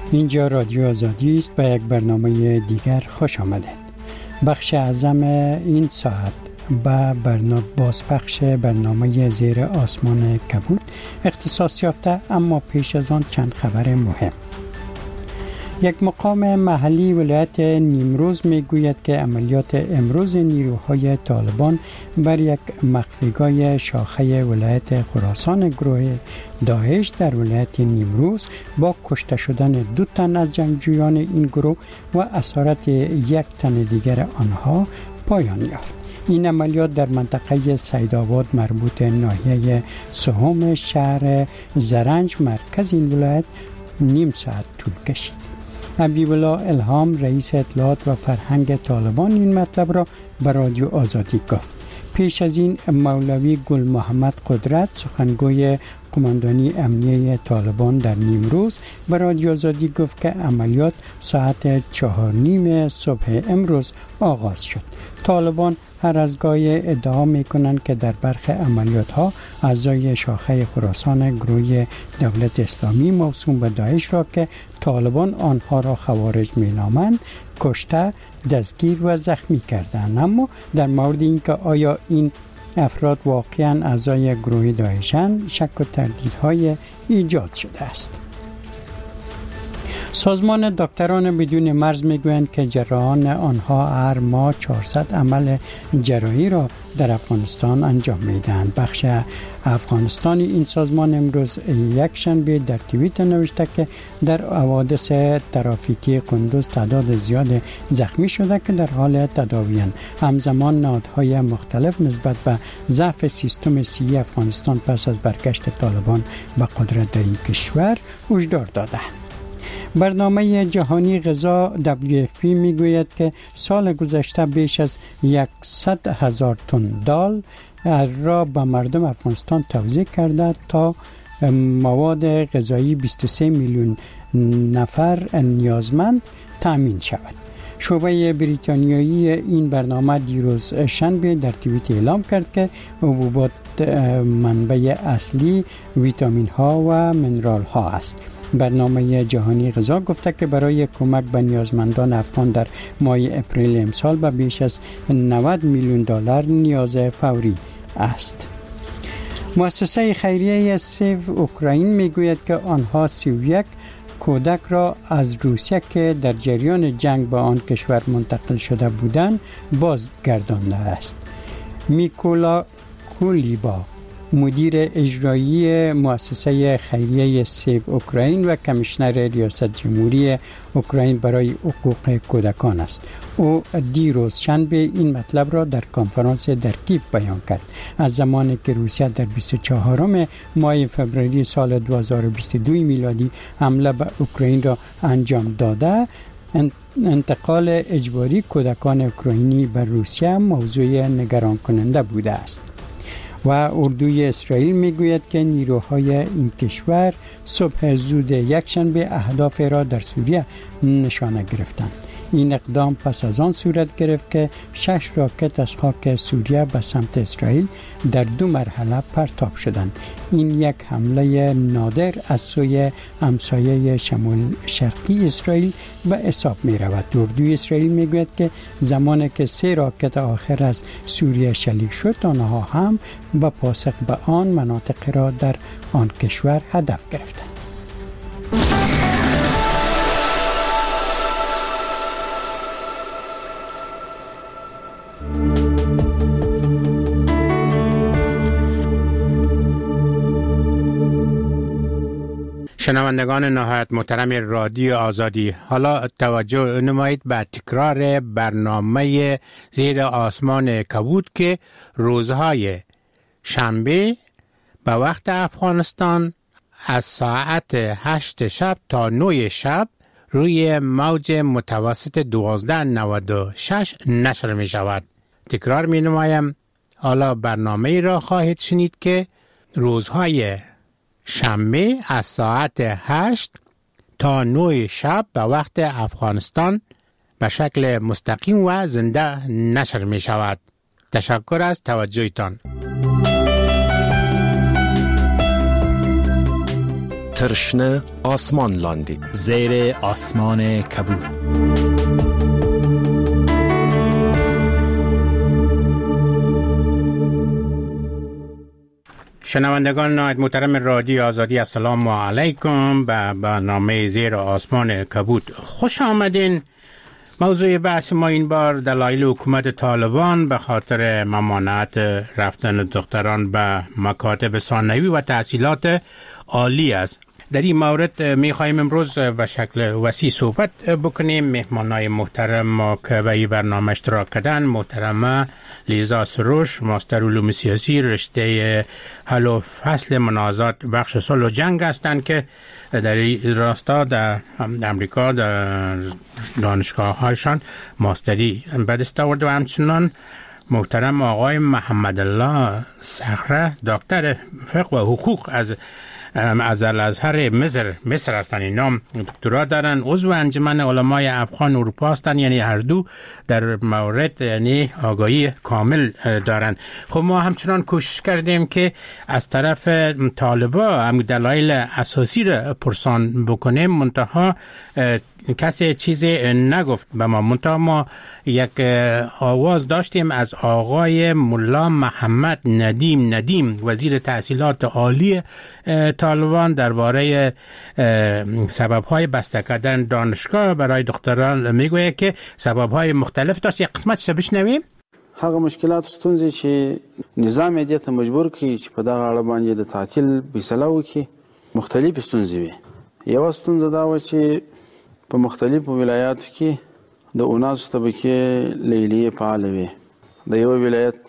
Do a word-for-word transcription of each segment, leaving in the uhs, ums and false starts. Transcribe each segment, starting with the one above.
اینجا رادیو آزادی است. به یک برنامه دیگر خوش آمدید. بخش اعظم این ساعت با برنامه بازپخش برنامه زیر آسمان کبود اختصاص یافته، اما پیش از آن چند خبر مهم. یک مقام محلی ولایت نیمروز میگوید که عملیات امروز نیروهای طالبان بر یک مخفیگاه شاخه ولایت خراسان گروه داعش در ولایت نیمروز با کشته شدن دو تن از جنگجویان این گروه و اسارت یک تن دیگر آنها پایان یافت. این عملیات در منطقه سیدآباد مربوط ناحیه سوم شهر زرنج مرکز این ولایت نیم ساعت طول کشید. حبیب الله الهام رئیس اطلاعات و فرهنگ طالبان این مطلب را به رادیو آزادی گفت. پیش از این مولوی گل محمد قدرت سخنگوی کماندانی امنیه طالبان در نیمروز به رادیو آزادی گفت که عملیات ساعت چهار نیم صبح امروز آغاز شد. طالبان هر از گاهی ادعا میکنند که در برخی عملیات ها اعضای شاخه خراسان گروه دولت اسلامی موسوم به داعش را که طالبان آنها را خوارج مینامند کشته، دستگیر و زخمی کردند. اما در مورد اینکه آیا این افراد واقعا اعضای گروه داعشند شک و تردیدهای ایجاد شده است. سازمان دکتران بدون مرز میگویند که جراحان آنها هر ماه چهارصد عمل جراحی را در افغانستان انجام میدهند. بخش افغانستانی این سازمان امروز یک شنبه در توییتر نوشته که در حوادث ترافیکی قندوز تعداد زیاد زخمی شده که در حال تداوی اند. همزمان نهادهای مختلف نسبت به ضعف سیستم صحی افغانستان پس از برگشت طالبان به قدرت در این کشور هشدار دادند. برنامه جهانی غذا دبلیو اف پی میگوید که سال گذشته بیش از صد هزار تن دال را به مردم افغانستان توزیع کرده تا مواد غذایی بیست و سه میلیون نفر نیازمند تامین شود. شعبه بریتانیایی این برنامه دیروز شنبه در توییت اعلام کرد که حبوبات منبع اصلی ویتامین ها و منرال ها است. برنامه جهانی غذا گفته که برای کمک به نیازمندان افغان در ماه اپریل امسال به بیش از نود میلیون دلار نیاز فوری است. مؤسسه خیریه سیو اوکراین میگوید که آنها سی و یک کودک را از روسیه که در جریان جنگ به آن کشور منتقل شده بودند بازگردانده است. میکولا کولیبا مدیر اجرایی مؤسسه خیریه سیو اوکراین و کمیشنر ریاست جمهوری اوکراین برای حقوق کودکان است. او دیروز شنبه این مطلب را در کنفرانس در کیف بیان کرد. از زمانی که روسیه در بیست و چهارم ماه فوریه سال دو هزار و بیست و دو میلادی حمله به اوکراین را انجام داده، انتقال اجباری کودکان اوکراینی به روسیه موضوع نگران کننده بوده است. و اردوی اسرائیل میگوید که نیروهای این کشور صبح زود یکشنبه اهداف را در سوریه نشانه گرفتند. این اقدام پس از آن صورت گرفت که شش راکت از خاک سوریه به سمت اسرائیل در دو مرحله پرتاب شدند. این یک حمله نادر از سوی همسایه شمال شرقی اسرائیل به حساب می رود. اردوی اسرائیل می گوید که زمانی که سه راکت آخر از سوریه شلیک شد، آنها هم به پاسخ به آن مناطق را در آن کشور هدف گرفتند. شنوندگان نهایت محترم رادیو آزادی، حالا توجه نمایید به تکرار برنامه زیر آسمان کبود که روزهای شنبه به وقت افغانستان از ساعت هشت شب تا نه شب روی موج متوسط دوازده نود و شش نشر می شود. تکرار می نمایم. حالا برنامه را خواهید شنید که روزهای شنبه از ساعت هشت تا نه شب به وقت افغانستان به شکل مستقیم و زنده نشر می شود. تشکر از توجهتان. ترشنه آسمان لاندی زیر آسمان کبود. شنوندگان نهایت محترم رادیو آزادی، السلام علیکم. به برنامه زیر آسمان کبود خوش آمدین. موضوع بحث ما این بار دلایل حکومت طالبان به خاطر ممانعت رفتن دختران به مکاتب ثانوی و تحصیلات عالی است. در این مورد می خواهیم امروز به شکل وسیع صحبت بکنیم. مهمانای محترم ما که به این برنامه اشتراک کردن: محترمه لیزا سروش، ماستر علوم سیاسی، رشته حل و فصل منازعات بخش صلح و جنگ هستند که در این راستا در امریکا در دانشگاه هایشان ماستری به دست آورده. و همچنان محترم آقای محمد الله صخره، دکتر فقه و حقوق از از الازهر مصر مصر هستند. اینا دکترا دارن، عضو انجمن علمای افغان اروپا هستند. یعنی هر دو در مورد یعنی آگاهی کامل دارن. خب ما همچنان کوشش کردیم که از طرف طالبا هم دلایل اساسی را پرسان بکنیم، منتها کسی چیزی نگفت به ما. منتها ما یک آواز داشتیم از آقای ملا محمد ندیم ندیم، وزیر تحصیلات عالی طالبان، درباره سبب‌های بسته کردن دانشگاه برای دختران میگوید که سبب‌های مختلف داشت. یک قسمتش بشنویم. هغه مشکلات ستونزې چې نظام دې ته مجبور کړي چې په دغه اړه باندې د تعطیل فیصله وکړي، مختلف ستونزې وي. یو ستونزه دا و چې په مختلفو ولایاتو کې د اوناسو طبقې لیلیې فعالې وي. د یو ولایت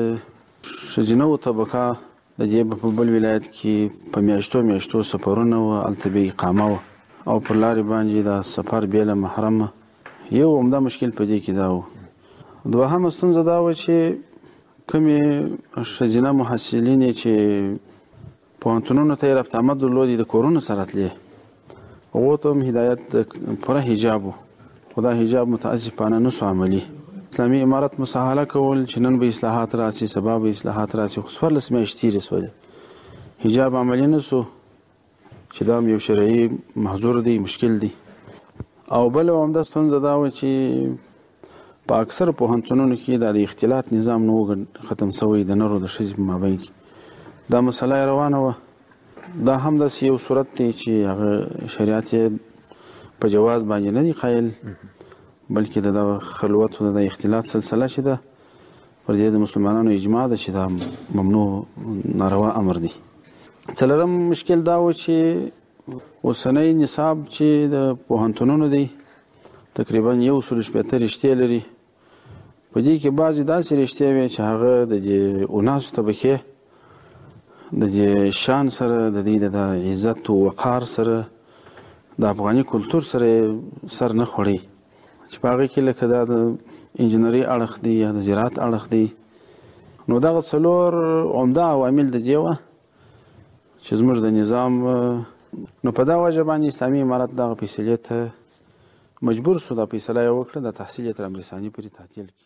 ښځینه طبقه د دې په بل ولایت کې په میاشتو میاشتو سفرونه وو، هلته به اقامه وه او پر لارې باندې د سفر بې له محرمه. یو عمده مشکل په دې کې دا و. دوهمه ستونزه دا وه چې کومې ښځینه محصلینې چې پوهنتونونو ته یې رفت آمد درلودې، د کورونو سره تلې، هغو ته هم هدایت پوره حجاب و، خو دا حجاب متاسفانه نه سو عملي. اسلامي امارت مساهله کول چې نن به اصلاحات راسي، سبا به اصلاحات راسي، خو څوارلس میاشتې تېرې سولې، حجاب عملي نه سو، چې دا هم یو شرعي محظور دی، مشکل دی. او بله عمده ستونزه دا وه چې په اکثرو پوهنتونونو کې دا د اختلاط نظام نه و ختم شوی د نر او د ښځې په مابین کې. دا مسله روانه وه. دا هم داسې یو صورت دی چې هغه شریعت یې په جواز باندې نه دی قایل، بلکې د دغه خلوت او د اختلاط سلسله چې ده پر دې د مسلمانانو اجماع ده چې دا ممنوع ناروا امر دی. څلورم مشکل دا و چې اوسنی نصاب چې د پوهنتونونو دی تقریبا یو سل شپېته رشتې لري. په دې کې بعضې داسې رشتې وې چې هغه د دې اوناسو طبقې د دې شان سره، د دې د عزت او وقار سره، د افغاني کلتور سره سر نه خوړی، چې په هغې کې لکه دا د انجینري اړخ دی یا د زراعت اړخ دی. نو دغه څلور عمده عوامل د دې وه چې زموږ د نظام نو په دا وجه باندې اسلامي امارت دغه فیصلې ته مجبور شو، دا فیصله یې وکړه د تحصیل تر امرسانی پورې تعطیل کړي.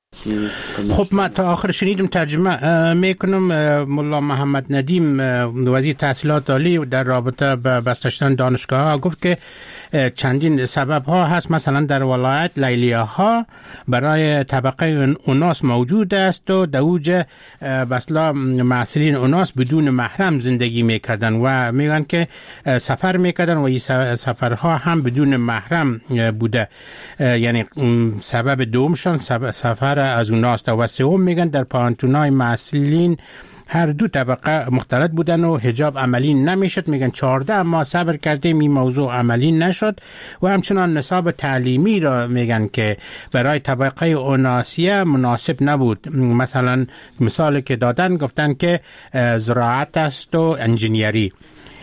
خب ما تا آخر شنیدم، ترجمه میکنم. ملا محمد ندیم، وزیر تحصیلات عالی، در رابطه با بسته شدن دانشگاه ها گفت که چندین سبب ها هست. مثلا در ولایت لیلیه ها برای طبقه اوناس موجود است و در اوج بسلا معسلین اوناس بدون محرم زندگی میکردن و میگن که سفر میکردن و این سفرها هم بدون محرم بوده. یعنی سبب دومشان سفر از اوناست. و سوم میگن در پانتونای معسلین هر دو طبقه مختلط بودن و حجاب عملی نمیشد. میگن چهارده ما صبر کردیم این موضوع عملی نشد. و همچنان نصاب تعلیمی را میگن که برای طبقه اوناسیه مناسب نبود. مثلا مثالی که دادن گفتن که زراعت است و انجینیری.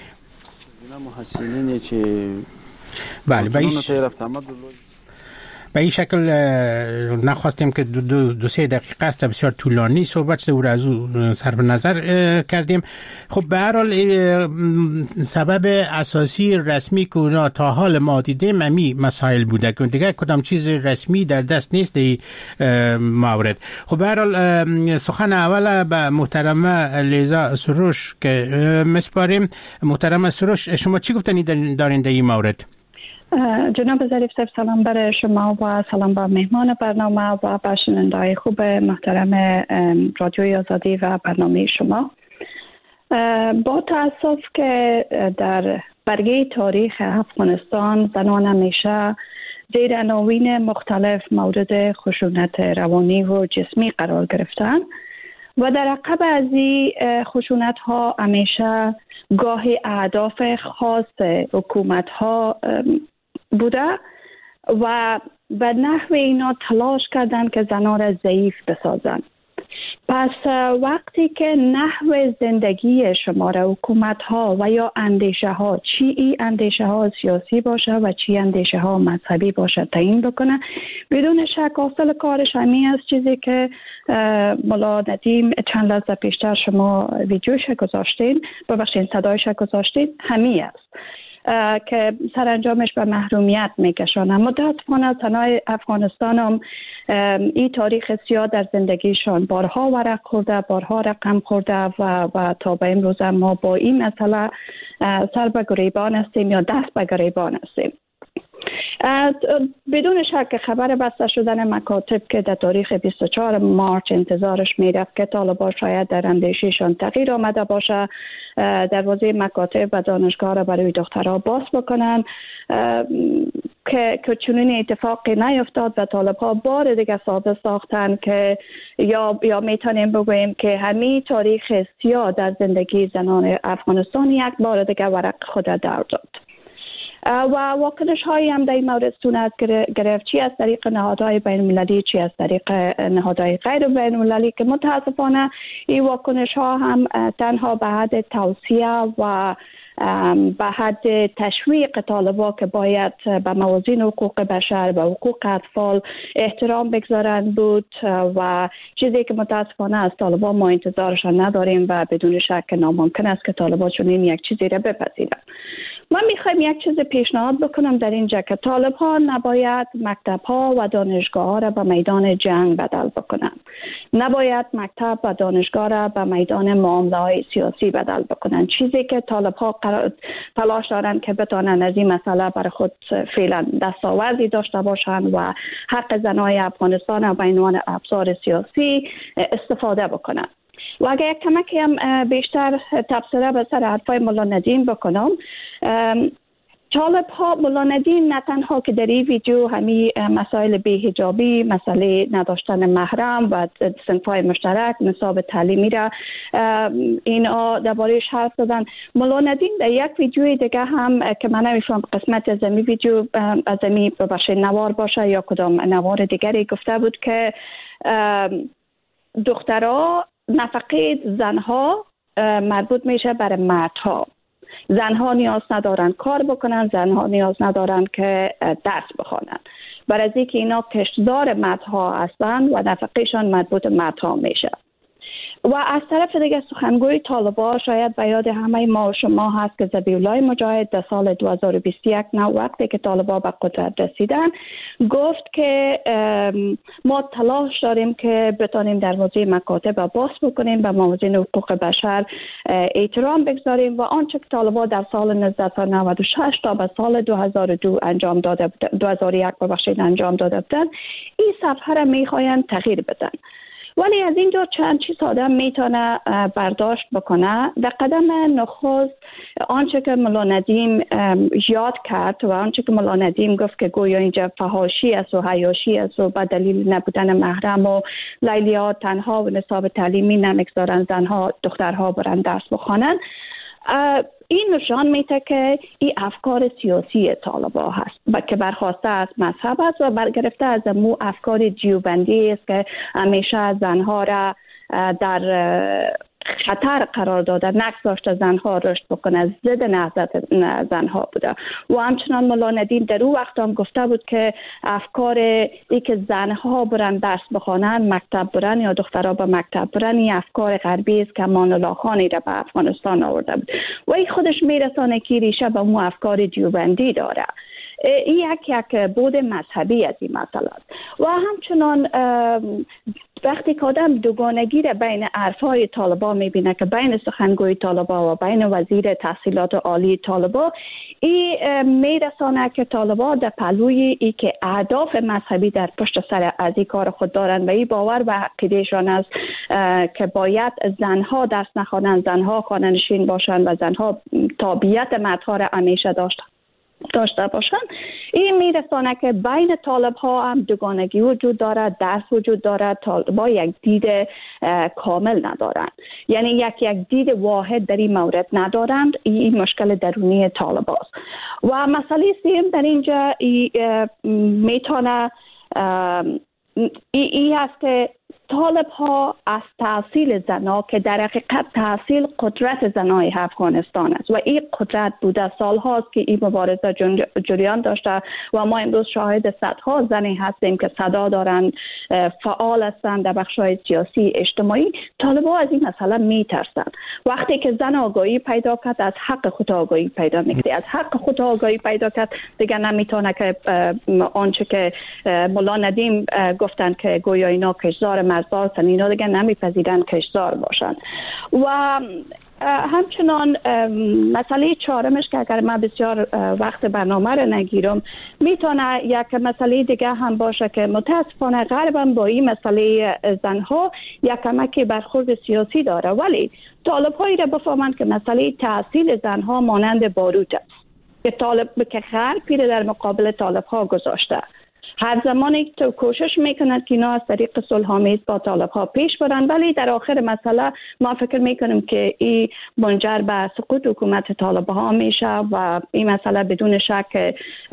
بله به این شکل نخواستیم که دو, دو, دو سه دقیقه است بسیار طولانی صحبت شده و از او صرف نظر کردیم. خب به هر حال سبب اساسی رسمی که اونا تا حال ما دیدیم امی مسائل بوده که دیگه کدام چیز رسمی در دست نیست این مورد. خب به هر حال سخن اول به محترمه لیزا سروش که مسپاریم. محترمه سروش، شما چی گفتنی دارین در این مورد؟ جناب ظریف صاحب، سلام برای شما و سلام با مهمان برنامه و با شنونده‌های خوب محترم رادیوی آزادی و برنامه شما. با تأسف که در برگه تاریخ افغانستان زنان همیشه زیر عناوین مختلف مورد خشونت روانی و جسمی قرار گرفتن و در عقب از این خشونت ها همیشه گاهی اهداف خاص حکومت ها بوده و به نحو اینا تلاش کردن که زنان را ضعیف بسازن. پس وقتی که نحو زندگی شما را حکومت ها و یا اندیشه ها، چی ای اندیشه ها سیاسی باشه و چی اندیشه ها مذهبی باشه تعیین بکنه، بدون شک اصل کارش همین است. چیزی که مولا ندیم چند لحظه پیشتر شما ویدیوش گذاشتین، ببخشید صدایش گذاشتین، همین است که سرانجامش به محرومیت میکشانن. متاسفانه زنای افغانستان هم این تاریخ سیاه در زندگیشان بارها ورق خورده، بارها رقم خورده و, و تا به امروز ما با این مسئله سر به گریبان هستیم یا دست به گریبان هستیم. بدون شک خبر بسته شدن مکاتب که در تاریخ بیست و چهارم مارچ انتظارش میرفت که طالبان شاید در اندیشیشان تغییر آمده باشه، دروازه مکاتب و دانشگاه را برای دخترها باز بکنن، که که چنین اتفاقی نیفتاد و طالب‌ها بار دیگه ثابت ساختن که یا یا میتونیم بگوییم که همین تاریخ سیاه در زندگی زنان افغانستان یک بار دیگه ورق خود در داد. و واکنش هایی هم در این مورد صورت گرفت، چی از طریق نهادهای بین المللی، چی از طریق نهادهای غیر بین المللی، که متاسفانه این واکنش ها هم تنها به حد توصیه و به حد تشویق طالبان که باید به موازین حقوق بشر و حقوق اطفال احترام بگذارند بود و چیزی که متاسفانه از طالبان ما انتظارشان نداریم و بدون شک ناممکن است که طالبان چنین یک چیزی را بپذیرند. من میخوایم یک چیز پیشنهاد بکنم در اینجا که طالبان نباید مکتب ها و دانشگاه ها را به میدان جنگ بدل بکنن، نباید مکتب و دانشگاه را به میدان معامله های سیاسی بدل بکنن. چیزی که طالبها تلاش دارن که بتونن از این مسئله برای خود فعلا دستاوردی داشته باشن و حق زنای افغانستان را به عنوان ابزار سیاسی استفاده بکنن. و اگر یک کمکی هم بیشتر تبصره به سر حرفای مولا ندیم بکنم، طالب ها مولا ندیم نه تنها که در این ویدیو همین مسائل بی‌حجابی، مسئله نداشتن محرم و صنف‌های مشترک، نصاب تعلیمی را اینا درباره‌اش حرف زدن. مولا ندیم در یک ویدیوی دیگه هم که من نمی‌فهمم قسمت از این ویدیو از این ببخشید نوار باشه یا کدام نوار دیگری گفته بود که دخترها نفقه زنها مربوط میشه برای مردها. زنها نیاز ندارن کار بکنن، زنها نیاز ندارن که درس بخوانن، برای از اینکه اینا کشتزار مردها هستن و نفقهشان مربوط مردها میشه. و از طرف دیگه سخنگوی طالبان شاید به یاد همه ما و شما هست که ذبیح‌الله مجاهد در سال دو هزار و بیست و یک نه وقتی که طالبان به قدرت رسیدن گفت که ما تلاش داریم که بتونیم دروازه مکاتب باز بکنیم، به موازین حقوق بشر احترام بگذاریم و آنچه که طالبان در سال نوزده نود و شش تا به سال دو هزار و دو انجام داده دو هزار و یک ببخشید انجام داده بودن، این صفحه را میخواین تغییر بدن. ولی از اینجا چند چیز آدم میتونه برداشت بکنه. در قدم نخست آنچه که مولا ندیم یاد کرد و آنچه که مولا ندیم گفت که گویا اینجا فحاشی است و حیاشی است و به دلیل نبودن محرم و لیلی‌ها تنها و نصاب تعلیمی نمیگذارن زنها دخترها برن درس بخوانن، این نشان میده که این افکار سیاسی طالبان هست و که برخواسته از مذهب است و برگرفته از مو افکار دیوبندی است که همیشه زنها را در خطر قرار داده، نگذاشته زنها رشد بکنه، ضد نهضت زنها بوده. و همچنان مولا ندیم در اون وقت هم گفته بود که افکار ای که زنها برن درس بخوانن، مکتب برن یا دخترها به مکتب برن، این افکار غربی است که امان الله خانی را به افغانستان آورده بود و این خودش میرسانه که ریشه به مو افکار دیوبندی داره. این یک یک بود مذهبی از این مسئله است. و همچنان وقتی که آدم دوگانگی را بین حرفهای طالبان میبینه که بین سخنگوی طالبان و بین وزیر تحصیلات عالی طالبان، این میرسانه که طالبان در پلوی ای که اهداف مذهبی در پشت سر از این کار خود دارن و این باور و عقیدهشان است که باید زنها درس نخوانند، زنها خانه‌نشین باشند و زنها تابعیت مردها را همیشه داشتن داشته باشند. این میرسانه که بین طالب ها هم دوگانگی وجود دارد، درس وجود دارد، طالبا یک دید کامل ندارند، یعنی یک یک دید واحد در این مورد ندارند. این مشکل درونی طالب هاست. و مسئله سیم در اینجا میتونه ای, ای هست که طالب ها از تحصیل زنها که در حقیقت تحصیل قدرت زنای افغانستان است و این قدرت بوده سال هاست که این مبارزه جریان داشته و ما امروز شاهد صدها زنی هستیم که صدا دارند، فعال هستند در بخش‌های سیاسی اجتماعی. طالب‌ها از این مسئله میترسند. وقتی که زن آگاهی پیدا کرد، از حق خود آگاهی پیدا میکنه، از حق خود آگاهی پیدا کرد، دیگه نمیتونه که آنچه که مولا ندیم گفتن که گویا اینا کشزار مرزار هستن، اینا دیگه نمیپذیرن کشزار باشن. و همچنان مسئله چهارمش که اگر من بسیار وقت برنامه رو نگیرم، میتونه یک مسئله دیگه هم باشه که متاسفانه غرب هم با این مسئله زنها یک کمکی برخورد سیاسی داره، ولی طالب هایی را بفهمند که مسئله تحصیل زنها مانند باروت است که طالب که غرب پیره در مقابل طالب ها گذاشته. هر زمانی که کوشش میکند که اینا از طریق صلح‌آمیز با طالب ها پیش برن، ولی در آخر مسئله ما فکر میکنیم که این منجر به سقوط حکومت طالب ها میشه و این مسئله بدون شک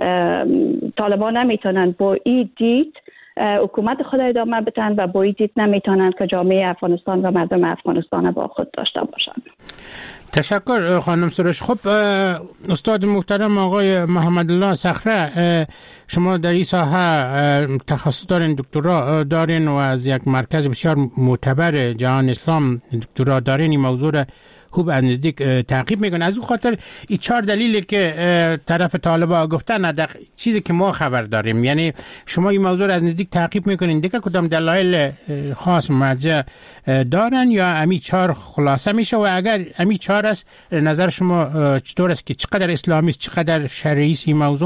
طالبان نمیتونن با این دید حکومت خود ادامه بدن و با این دید نمیتونن که جامعه افغانستان و مردم افغانستان با خود داشته باشن. تشکر خانم سروش. خب استاد محترم آقای محمد الله صخره، شما در این ساحه تخصص دارین، دکترا دارین و از یک مرکز بسیار معتبر جهان اسلام دکترا دارین، این موضوع را خوب از نزدیک تعقیب میکنن. از اون خاطر این چهار دلیلی که طرف طالبا گفتن در چیزی که ما خبر داریم، یعنی شما این موضوع را از نزدیک تعقیب میکنین، دیگه کدام دلایل خاص مرجع دارن یا امی چهار خلاصه میشه؟ و اگر امی چهار است، نظر شما چطور است که چقدر اسلامی است، چقدر شرعی است این موضوع؟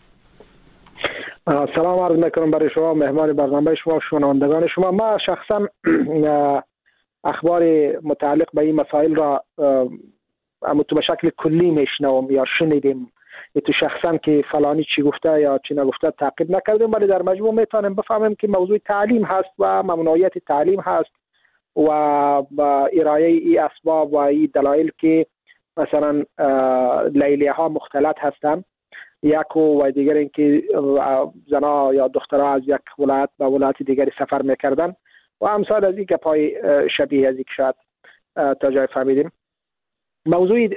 سلام عرض میکنم برای شما، مهمان برنامه شما و شنوندگان شما. ما شخصا اخبار متعلق به این مسائل را اما تو به شکل کلی میشنوم یا شنیدیم، تو شخصا که فلانی چی گفته یا چی نگفته تعقیب نکردیم، ولی در مجموع میتونیم بفهمیم که موضوع تعلیم هست و ممنوعیت تعلیم هست و با ارائه ای اسباب و ای دلایل که مثلا لیلیه ها مختلط هستند، یک و دیگر اینکه زنا یا دخترها از یک ولایت به ولایت دیگری سفر میکردن و امثال از این گپای شبیه از این که شاید تا جای فهمیدیم. موضوع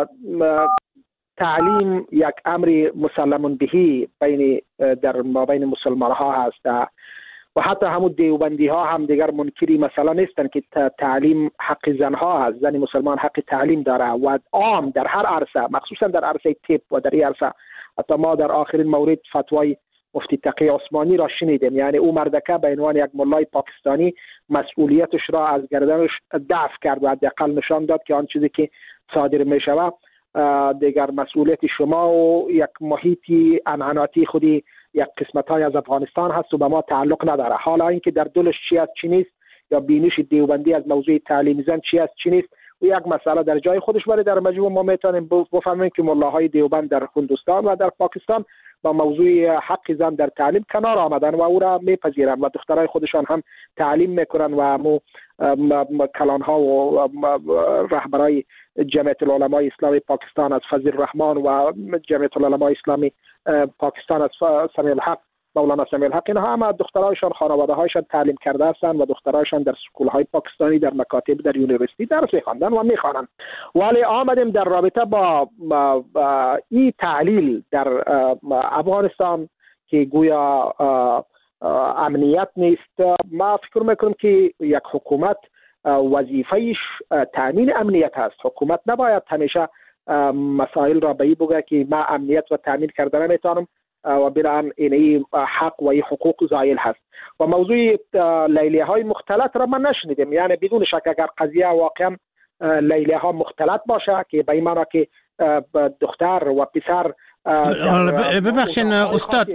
تعلیم یک امر مسلم بهی بین در مابین مسلمان ها هست و حتی همون دیوبندی ها هم دیگر منکری مثلا نیستن که تعلیم حق زنها هست. زن مسلمان حق تعلیم داره و عام در هر عرصه، مخصوصا در عرصه طب و در این عرصه. حتی ما در آخرین مورد فتوای مفتی تقی عثمانی را شنیدیم، یعنی او مردکه به عنوان یک ملای پاکستانی مسئولیتش را از گردنش دفع کرد و حداقل نشان داد که آن چیزی که صادر می شود دیگر مسئولیت شما و یک محیطی انعناتی خودی یک قسمت های از افغانستان هست و به ما تعلق نداره. حالا اینکه در دلش چی است چی نیست یا بینش دیوبندی از موضوع تعلیم زن چی است چی نیست و یک مسئله در جای خودش، ولی در مجموع ما میتونیم بفهمیم که ملاهای دیوبند در هندوستان و در پاکستان با موضوع حق زن در تعلیم کنار آمدن و او را میپذیرند و دخترای خودشان هم تعلیم میکنن و مو کلان ها و رهبرای جمعیت العلماء اسلامی پاکستان از فضل الرحمن و جمعیت العلماء اسلامی پاکستان از سمیع الحق مولانا سمیع الحق، اینها هم دخترایشان خانواده هایشان تعلیم کرده هستند و دخترایشان در سکول های پاکستانی، در مکاتب، در یونیورسیتی درس می‌خواندن و می‌خوانند. ولی آمدیم در رابطه با, با, با این تعلیل در افغانستان که گویا امنیت نیست. ما فکر میکنم که یک حکومت وظیفه‌اش تامین امنیت است. حکومت نباید همیشه مسائل را به این بگه که ما امنیت و تامین کردن نمیتونم و بنابراین این حق و این حقوق زائل هست. و موضوع لیلیه های مختلط را من نشنیدم، یعنی بدون شک اگر قضیه واقعا لیلیه ها مختلط باشه که به این معنی که دختر و پسر ببخشین استاد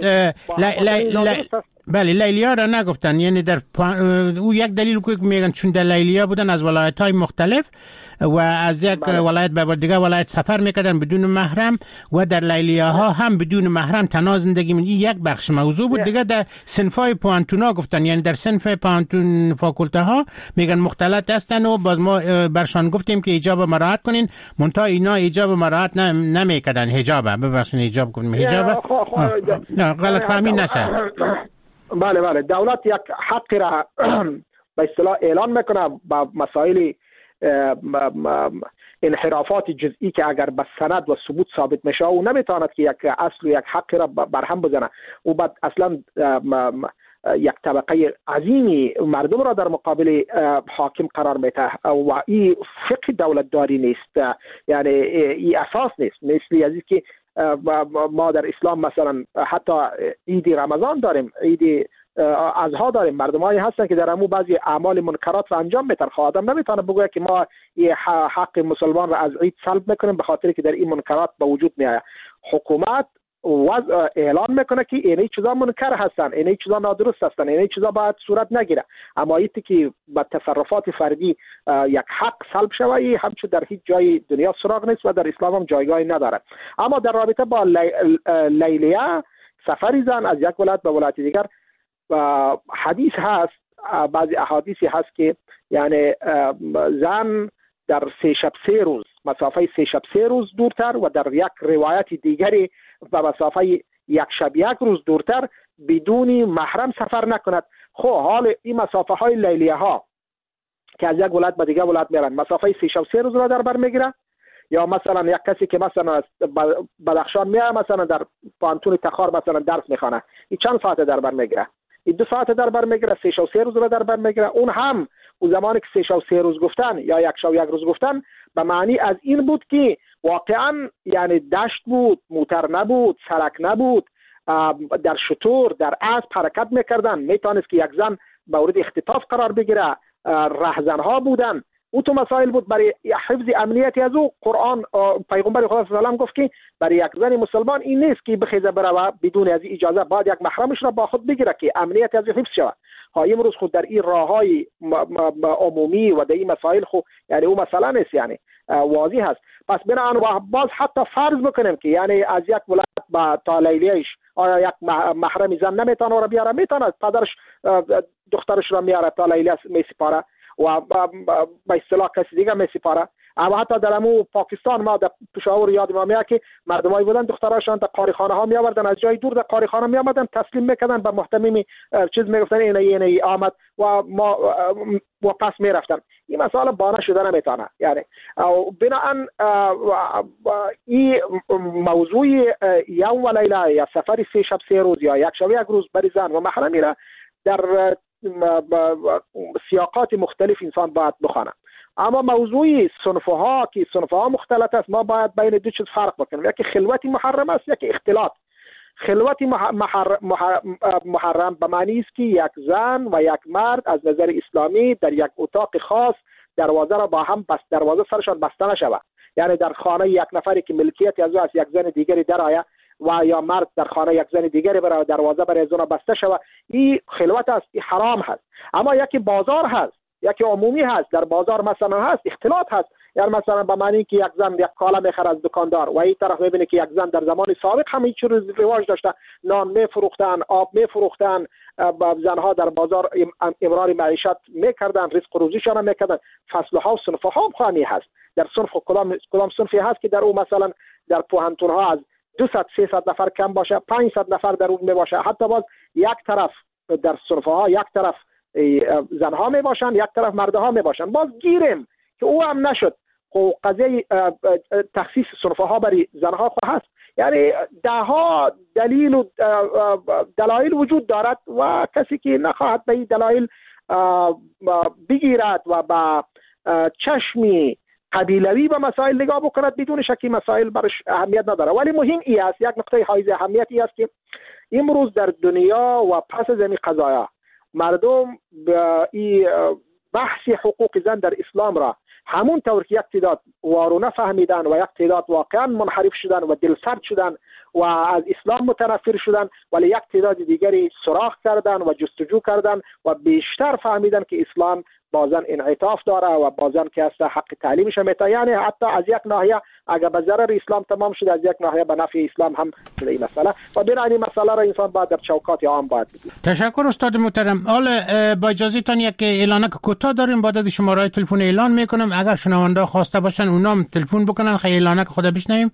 بله لیلیا را نگفتن، یعنی در او یک دلیل که میگن چون در لیلیا بودن از ولایت های مختلف و از یک بله. ولایت به دیگه ولایت سفر میکردن بدون محرم و در لیلیا ها هم بدون محرم تنها زندگی می یک بخش موضوع بود. دیگه در صنفای پوانتونا گفتن، یعنی در صنف پوانتون فاکولته ها میگن مختلط هستن و باز ما برشان گفتیم که حجاب مراعات کنین، منتها اینا حجاب مراعات نمیکردن. حجاب ببخشید حجاب گفتم حجاب نه غلط فهمی نشه. بله بله دولت یک حق را به اصطلاح اعلان میکنه با مسائل انحرافات جزئی که اگر به سند و ثبوت ثابت میشه او نمیتواند که یک اصل و یک حق را برهم بزنه. او بعد اصلا یک طبقه عظیمی مردم را در مقابل حاکم قرار میده و این فقه دولت داری نیست، یعنی این اساس نیست. مثل از که ما در اسلام مثلا حتی عید رمضان داریم، عید اضحی داریم، مردمایی هستن که در امو بعضی اعمال منکرات را انجام میدن. خب آدم نمیتونه بگه که ما این حق مسلمان را از عید سلب میکنیم به خاطر که در این منکرات به وجود میاد. حکومت وضع اعلان میکنه که اینه چیزا منکر هستن، اینه چیزا نادرست هستن، اینه چیزا باید صورت نگیره. اما ایتی که با تصرفات فردی یک حق سلب شوی همچون در هیچ جای دنیا سراغ نیست و در اسلام هم جایگاهی نداره. اما در رابطه با لیلیه سفری زن از یک ولایت به ولایت دیگر حدیث هست، بعضی احادیثی هست که یعنی زن در سه شب سه روز مسافه سه شب سه روز دورتر و در یک روایت دیگری و مسافه یک شب یک روز دورتر بدون محرم سفر نکند. خب حال این مسافه های لیلیه ها که از یک ولایت به دیگه ولایت میرن مسافه سه شب سه روز را در بر میگیره، یا مثلا یک کسی که مثلا از بدخشان میاد مثلا در پانتون تخار مثلا درس میخوانه، این چند ساعت در بر میگیره؟ این دو ساعت در بر میگیره، سه شب سه روز را در بر میگیره. اون هم اون زمانی که سه شب سه روز گفتن یا یک شب یک روز گفتن به معنی از این بود که واقعا یعنی دشت بود، موتر نبود، سرک نبود، در شتور در اسب حرکت میکردن، میتونست که یک زن مورد اختطاف قرار بگیره، رهزنها بودن. او تو مسائل بود. برای حفظ امنیتی از او قرآن پیغمبر خدا صلی الله علیه و آله گفت که برای یک زن مسلمان این نیست که بخیزه بره بدون از اجازه بعد یک محرمش را با خود بگیره که امنیت از حفظ شود. ها امروز خود در این راههای عمومی و در این مسائل خود یعنی او مسئله نیست، یعنی واضح هست. پس بنابراین باز حتی فرض بکنیم که یعنی از یک ولایت با تا لیلیه‌اش آیا یک محرم زن نمیتونه را بیاره؟ میتونه. پدرش دخترش را میاره تا لیلیه میسپاره و به اصطلاح کسی دیگه میسپاره. اما حتی در امو پاکستان ما در پشاور یاد ما میاد که مردمایی بودن دختراشان در قاریخانه ها می آوردن، از جای دور در قاریخانه می آمدن تسلیم میکردن به محتمیم چیز میگفتن اینه اینه آمد و ما و پس میرفتن. این مسئله بانه شده نمیتونه. یعنی بنابراین این موضوع یوم و لیله یا سفر سه شب سه روز یا یک شب یک روز بری زن و محرمی را در سیاقات مختلف انسان باید بخونه. اما موضوعی صنفه ها که صنفه ها مختلط است، ما باید بین دو چیز فرق بکنیم. یکی خلوتی محرم است، یکی اختلاط. خلوتی محرم, محرم به معنی است که یک زن و یک مرد از نظر اسلامی در یک اتاق خاص دروازه را با هم بست، دروازه سرشان بسته نشود. یعنی در خانه یک نفری که ملکیت از او از یک زن دیگری درآید و یا مرد در خانه یک زن دیگری برای دروازه برای زن بسته شود، این خلوت است، این حرام هست. اما یکی بازار هست، یکی عمومی هست، در بازار مثلا هست اختلاط هست. یعنی مثلا به معنی که یک زن یک کالا میخره از دکاندار و این طرف میبینه که یک زن در زمان سابق هم هیچ رواج داشته، نان میفروختن، آب میفروختن، زنها در بازار امرار معیشت میکردن، رزق روزیشان میکردن. فصلها و صنفها هم خانی هست. در صنف کدام کدام صنفی هست که در او مثلا در پوهنتون ها از دویست سیصد نفر کم باشه، پانصد نفر در اون می باشه، حتی باز یک طرف در صرفه ها یک طرف زنها می باشن، یک طرف مردها می باشن. باز گیریم که او هم نشد. خب قضیه تخصیص صرفه ها برای زنها خو هست. یعنی ده ها دلیل و دلایل وجود دارد و کسی که نخواهد به این دلایل بگیرد و با چشمی قبیلوی به مسائل نگاه بکند، بدون شکی مسائل برش اهمیت نداره. ولی مهم ای است، یک نقطه حائز اهمیت ای است که امروز در دنیا و پس از این قضایا مردم این بحث حقوق زن در اسلام را همون طور که یک تعداد وارونه فهمیدن و یک تعداد واقعا منحرف شدن و دلسرد شدن و از اسلام متنفر شدن، ولی یک تعداد دیگری سراغ کردن و جستجو کردن و بیشتر فهمیدن که اسلام بازن انعطاف داره و بازن که است حق تعلیمش میته. یعنی حتی از یک ناحیه اگر به ضرر اسلام تمام شده، از یک ناحیه به نفع اسلام هم شده این مسئله و بنابراین این مسئله را انسان باید در چوکات عام باید بگیره. تشکر استاد محترم. حالا با اجازهتان یک اعلانک کوتاه داریم، بعد از شماره تلفن اعلان میکنم. اگر شنونده خواسته باشن اونام تلفن بکنن، خیلی اعلانک خدا بشنویم.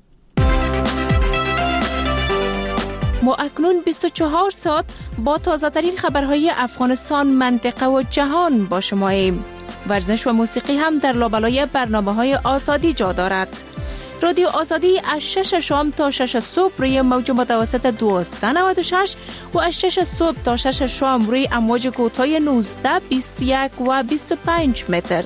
ما اکنون بیست و چهار ساعت با تازه ترین خبرهای افغانستان، منطقه و جهان با شماییم. ورزش و موسیقی هم در لابلای برنامه‌های آزادی جا دارد. رادیو آزادی از شش شام تا شش صبح روی موج متوسط دویست و نود و شش و از شش صبح تا شش شام روی امواج کوتاه نوزده، بیست و یک و بیست و پنج متر.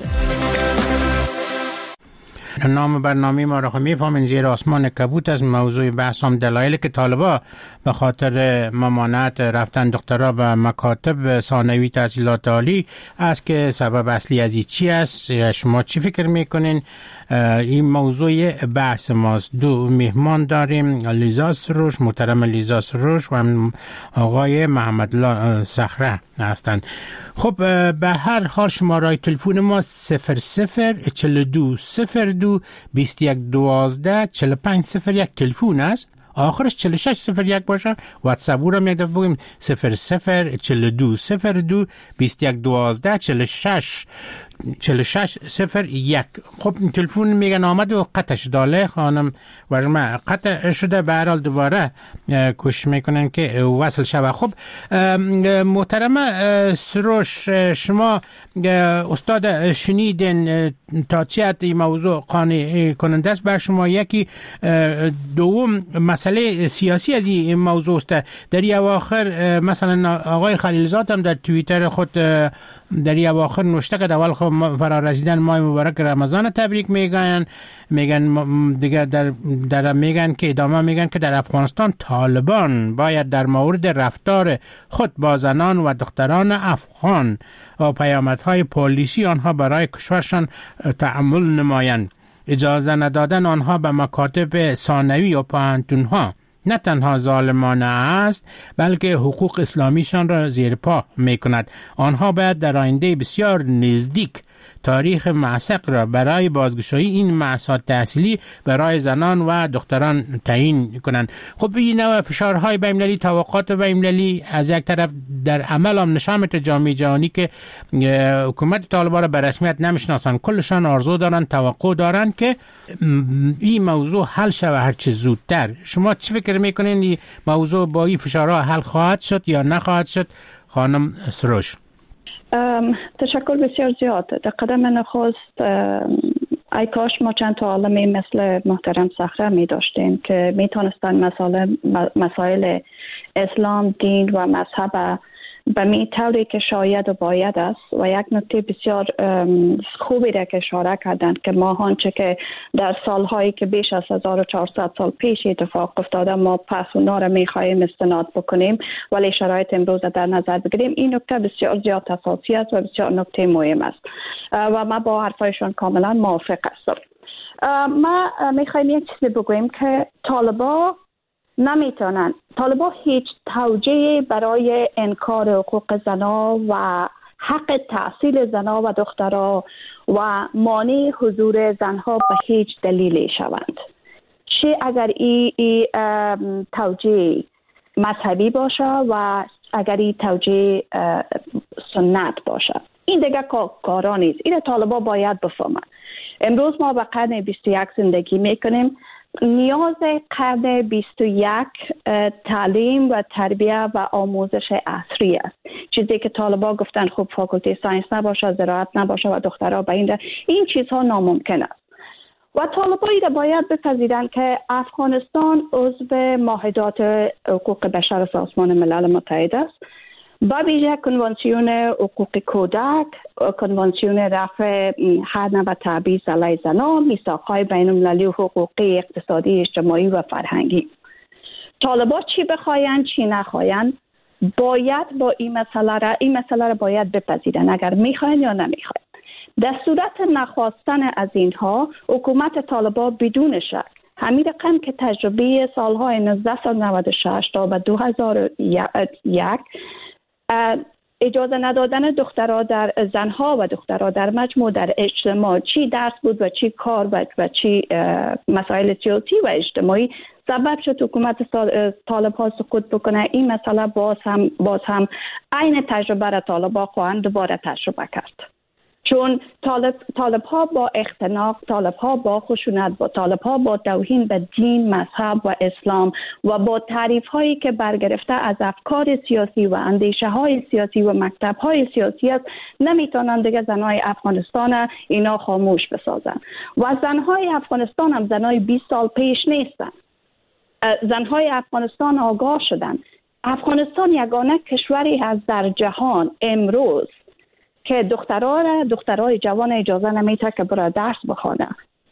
نام برنامه ما را خب میفهمین، زیر آسمان کبوت از موضوع بحث هم دلایلی که طالبا به خاطر ممانعت رفتن دخترها و مکاتب ثانوی تحصیلات عالی است که سبب اصلی از این چی است. شما چی فکر میکنین؟ این موضوع بحث ماست. دو مهمان داریم، لیزا سروش، محترم لیزا سروش و آقای محمد صخره هستند. خب به هر حال شماره تلفن ما صفر صفر چهل و دو صفر دو بیست و یک دوازده چهل و پنج صفر یک تلفن است، آخرش چهل و شش صفر یک باشه. واتساپ را می دفعه بگیم صفر صفر چهل و دو صفر دو بیست و یک دوازده چهل و شش چهل و شش صفر یک. خب تلفن میگن آمد و قطع شده، خانم ورما قطع شده، به هر حال دوباره کوشش میکنن که وصل شود. خب محترم سروش، شما استاد شنیدن تا چه حد این موضوع قانع کننده است بر شما؟ یکی دوم مسئله سیاسی از این موضوع است. در این اواخر مثلا آقای خلیلزاد هم در توییتر خود در این اواخر نوشته که اول خب فرا رسیدن ماه مبارک رمضان تبریک میگن میگن دیگه در در میگن که ادامه میگن که در افغانستان طالبان باید در مورد رفتار خود با زنان و دختران افغان و پیامدهای پلیسی آنها برای کشورشان تأمل نمایند. اجازه ندادن آنها به مکاتب ثانوی و پوهنتون‌ها نه تنها ظالمانه است، بلکه حقوق اسلامیشان را زیر پا می کند. آنها باید در آینده بسیار نزدیک تاریخ معشق را برای بازگشایی این مأسات تحصیلی برای زنان و دختران تعیین کنند. خب این نوع فشارهای بین‌المللی، توقعات بین‌المللی از یک طرف در عمل هم نشان میده جامعه جهانی که حکومت طالبان را به رسمیت نمیشناسند، کلشان آرزو دارند، توقع دارند که این موضوع حل شود هر چه زودتر. شما چی فکر میکنین این موضوع با این فشارها حل خواهد شد یا نخواهد شد؟ خانم سروش. تشکر بسیار زیاد. در قدم نخست ای کاش ما چند تا عالمی مثل محترم صخره می داشتیم که می تونستن مسائل, مسائل اسلام، دین و مذهب به می طوری که شاید و باید است. و یک نکته بسیار خوبی را که اشاره کردند که ما آنچه که در سالهایی که بیش از هزار و چهارصد سال پیش اتفاق افتاده ما پس اونا را می خواهیم استناد بکنیم، ولی شرایط امروز در نظر بگیریم. این نکته بسیار زیاد اساسی است و بسیار نکته مهم است و ما با حرفایشان کاملا موافق هستم. ما می خواهیم یک چیزی بگوییم که طالبا نمیتونن، طالبا هیچ توجیهی برای انکار حقوق زنا و حق تحصیل زنا و دخترها و مانع حضور زنها به هیچ دلیلی شوند. چه اگر این ای توجیه مذهبی باشه و اگر این توجیه سنت باشه، این دیگه کارا نیست. این طالبا باید بفهمن. امروز ما به قرن بیست و یک زندگی میکنیم. نیاز قرن بیست و یک تعلیم و تربیه و آموزش عصری است. چیزی که طالبان گفتن خب فاکولته ساینس نباشه، زراعت نباشه و دخترها به این این چیزها ناممکن است. و طالبایی را باید بپذیرند که افغانستان عضو معاهدات حقوق بشر سازمان ملل متحد است. با ویژه کنوانسیون حقوق کودک، کنوانسیون رفع حد و تبعیض علیه زنان، میثاق‌های بین‌المللی و حقوقی اقتصادی، اجتماعی و فرهنگی. طالبان چی بخواین چی نخواین باید با این مسئله را این مسئله را باید بپذیرن، اگر میخواین یا نمیخواین. در صورت نخواستن از اینها حکومت طالبان بدون شک همین رقم که تجربه سالهای نوزده نود و شش تا به دو هزار و یک اجازه ندادن دخترها در زنها و دخترها در مجموع در اجتماع چی درس بود و چی کار و, و چی مسائل سیاسی و اجتماعی سبب شد حکومت طالب ها سقوط بکنه. این مسئله باز هم باز هم عین تجربه را طالب ها خواهند دوباره تجربه کرد، چون طالب طالب ها با اختناق، طالب ها با خشونت، با طالب ها با توهین به دین، مذهب و اسلام و با تعریف هایی که برگرفته از افکار سیاسی و اندیشه های سیاسی و مکتب های سیاسی است، نمیتونند دیگه زنهای افغانستان اینا خاموش بسازن. و زنهای افغانستان هم زنهای بیست سال پیش نیستن. زنهای افغانستان آگاه شدن. افغانستان یگانه کشوری هست در جهان امروز که دخترها را دخترای جوان اجازه نمیده که برای درس بخونه.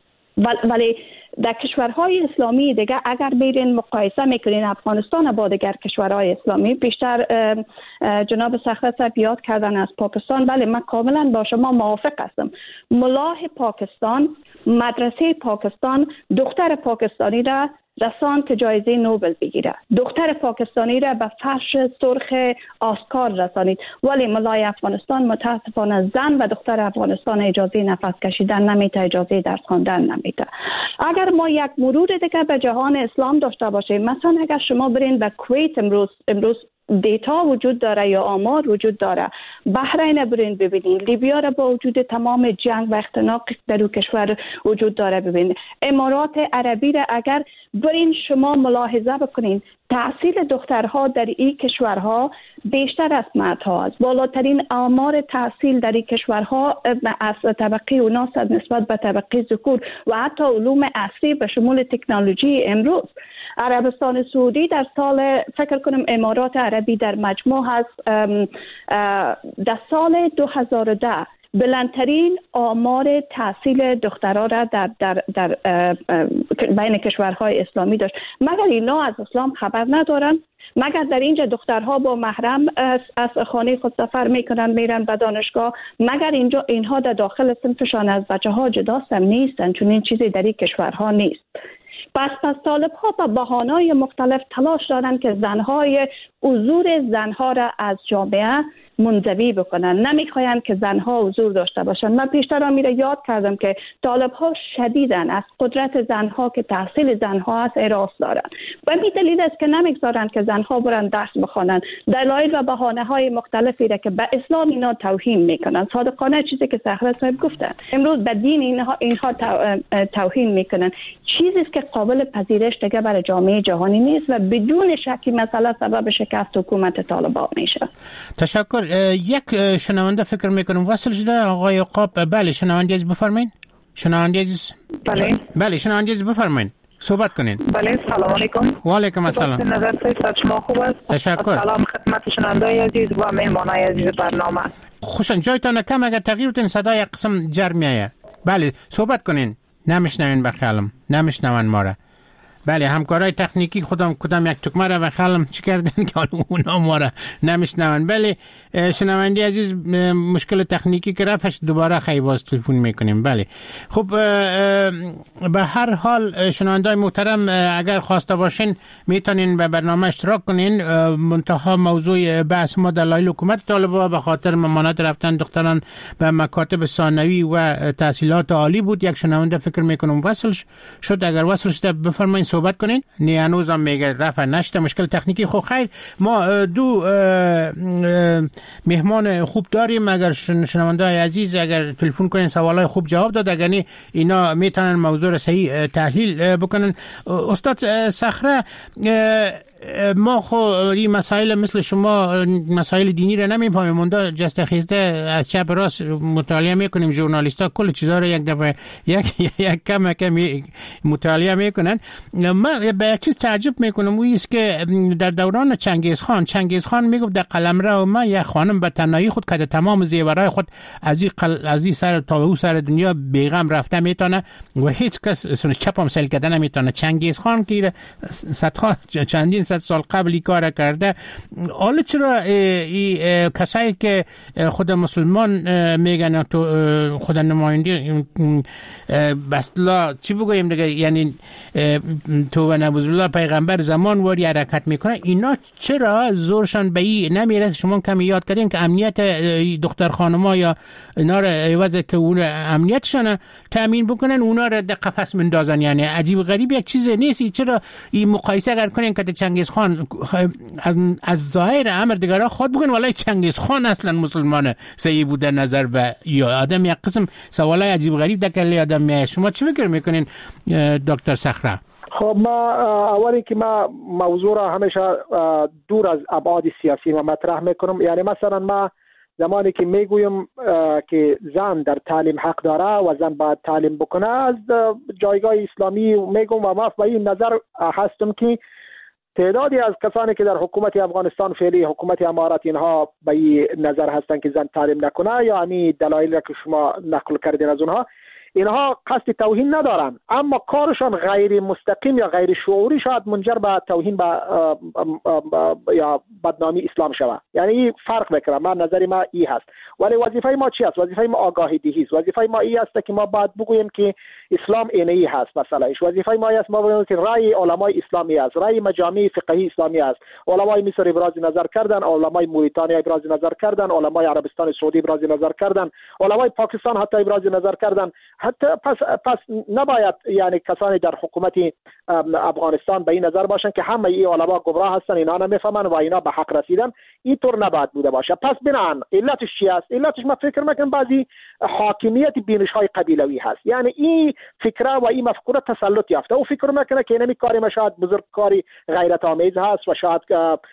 ولی در کشورهای اسلامی دیگه اگر میرین مقایسه میکنین افغانستان با دیگر کشورهای اسلامی، بیشتر جناب سخر صاحب یاد کردن از پاکستان، بله من کاملا با شما موافق هستم. ملاه پاکستان، مدرسه پاکستان دختر پاکستانی را رساند که جایزه نوبل بگیره، دختر پاکستانی را به فرش سرخ آسکار رسانید، ولی ملای افغانستان متاسفانه زن و دختر افغانستان اجازه نفس کشیدن نمیده، اجازه درس خواندن نمیده. اگر ما یک مرور دیگه به جهان اسلام داشته باشیم، مثلا اگر شما برین به کویت، امروز امروز دیتا وجود داره یا آمار وجود داره، بحرین برین ببینین، لیبیا را با وجود تمام جنگ و اختناق در اون کشور وجود داره ببینین، امارات عربی را اگر برین شما ملاحظه بکنین، تحصیل دخترها در این کشورها بیشتر از مردها است. بالاترین آمار تحصیل در این کشورها از طبقه اوناس نسبت به طبقه ذکور و حتی علوم عصری به شمول تکنولوژی امروز. عربستان سعودی در سال فکر کنم امارات عربی در مجموع هست در سال دو هزار و ده بلندترین آمار تحصیل دخترها را در, در, در بین کشورهای اسلامی داشت. مگر اینا از اسلام خبر ندارن؟ مگر در اینجا دخترها با محرم از, از خانه خود سفر میکنن میرن به دانشگاه؟ مگر اینجا اینها در داخل صنفشان از بچه ها جداست هم نیستن؟ چون این چیزی در این کشورها نیست. پس پس طالب ها با بهانه‌های مختلف تلاش دارن که زنهای حضور زنها را از جامعه منزوی بکنن، نمیخواین که زنها حضور داشته باشن. من پیشتر هم میره یاد کردم که طالب ها شدیدن از قدرت زنها که تحصیل زنها هست اراس دارن و این دلیل است که نمیگذارن که زنها برن درس بخونن. دلایل و بهانه های مختلفی را که به اسلام اینا توهین میکنن، صادقانه چیزی که سخر صاحب گفتن، امروز به دین اینها اینها توهین میکنن، چیزی است که قابل پذیرش دیگه برای جامعه جهانی نیست و بدون شکی مسئله سبب شکست حکومت طالبان میشه. تشکر. یک شنونده فکر میکنم وصل شده آقای عقاب. بله شنونده عزیز بفرمایید. شنونده عزیز بله بله شنونده عزیز بفرمایید، صحبت کنین. بله سلام علیکم. و علیکم السلام. نظر صحت شما خوب است؟ تشکر. سلام خدمت شنونده عزیز و مهمانای عزیز برنامه. خوشن جایتان کم اگر تغییر کنین صدای قسم جر میایه. بله صحبت کنین. نمیشنوین بخیالم، نمیشنون ما را. بله همکارای تکنیکی خودم کدام یک تکمه را بخیالم چی کردن که حالا اونا ما را نمیشنون. بله شنوندی عزیز مشکل تکنیکی که رفت دوباره خیلی باز تلفن میکنیم. بله خب به هر حال شنوندای محترم اگر خواسته باشین میتونین به برنامه اشتراک کنین. منتها موضوع بحث ما دلایل حکومت طالبان به خاطر ممانعت رفتن دختران به مکاتب ثانوی و تحصیلات عالی بود. یک شنونده فکر میکنم وصل شد. اگر وصل شده بفرمایید صحبت کنین. نه هنوز هم میگه رفع نشده، مشکل تکنیکی. خب خیر، ما دو مهمان خوب داریم. اگر شنونده عزیز اگر تلفن کنین سوالای خوب جواب داد، اگر نه اینا میتونن موضوع صحیح تحلیل بکنن. استاد صخره، ما خو این مسائل مثل شما مسائل دینی رو نمیفهمیم، مونده جست خیزده از چپ راست مطالعه میکنیم، ژورنالیستا کل چیزا رو یک دفعه یک یک کم کم مطالعه میکنن. من به یک چیز تعجب میکنم، و است که در دوران چنگیز خان چنگیز خان میگفت در قلمرو ما یک خانم به تنهایی خود که تمام زیورای خود از این قل... از این سر تا او سر دنیا بیغم رفته میتونه و هیچ کس سن چپ هم سل کردن نمیتونه. چنگیز خان که صدها چندین صد سال قبلی کار کرده، حالا چرا این کسایی که خود مسلمان میگن تو خود نماینده بسلا چی بگویم دیگه، یعنی تو و نبوذ الله پیغمبر زمان واری حرکت میکنه، اینا چرا زورشان به این نمیرسه؟ شما کمی یاد کردین که امنیت دختر خانما یا اینا رو عوض که اون امنیتشان تامین بکنن اونا رو در قفس مندازن. یعنی عجیب غریب یک چیز نیست. چرا این مقایسه اگر کنین که چنگیز خان از ظاهر امر دیگرها خود بگن ولای چنگیز خان اصلا مسلمان صحیح بوده نظر به یا آدم، یک قسم سوالای عجیب غریب دکلی آدم میاد. شما چی فکر میکنین دکتر صخره؟ خب ما اولی که ما موضوع را همیشه دور از ابعاد سیاسی ما مطرح میکنم. یعنی مثلا ما زمانی که میگویم که زن در تعلیم حق داره و زن باید تعلیم بکنه از جایگاه اسلامی میگم و ما به این نظر هستم که تعدادی از کسانی که در حکومت افغانستان فعلی حکومت امارات اینها به این نظر هستند که زن تعلیم نکنه یا همین دلایلی که شما نقل کردین از اونها، اینها قصد توهین ندارن، اما کارشان غیر مستقیم یا غیر شعوری شاید منجر به توهین به یا بدنامی اسلام شود. یعنی فرق میکنه. من نظری ما ای هست. ولی وظیفه ما چی است؟ وظیفه ما آگاهی دهی است. وظیفه ما ای است که ما باید بگوییم که اسلام اینی هست. مثلا وظیفه ما است ما بگوییم که رأی علمای اسلامی است، رأی مجامع فقهی اسلامی است. علمای مصر ابراز نظر کردن، علمای موریتانیا ابراز نظر کردن، علمای عربستان سعودی ابراز نظر کردن، علمای پاکستان حتی ابراز نظر کردن. حتی پس پس نباید یعنی کسانی در حکومت افغانستان به این نظر باشن که همه این علما گمراه هستن، اینا نمیفهمن و اینا به حق رسیدن. اینطور نباید بوده باشه. پس بنان علتش چی است؟ علتش ما فکر میکنم بعضی حاکمیت بینش های قبیلوی هست. یعنی این فکره و این مفکوره تسلط یافته و فکر میکنه که اینمی کاری ما شاید بزرگ کاری غیرت آمیز هست و شاید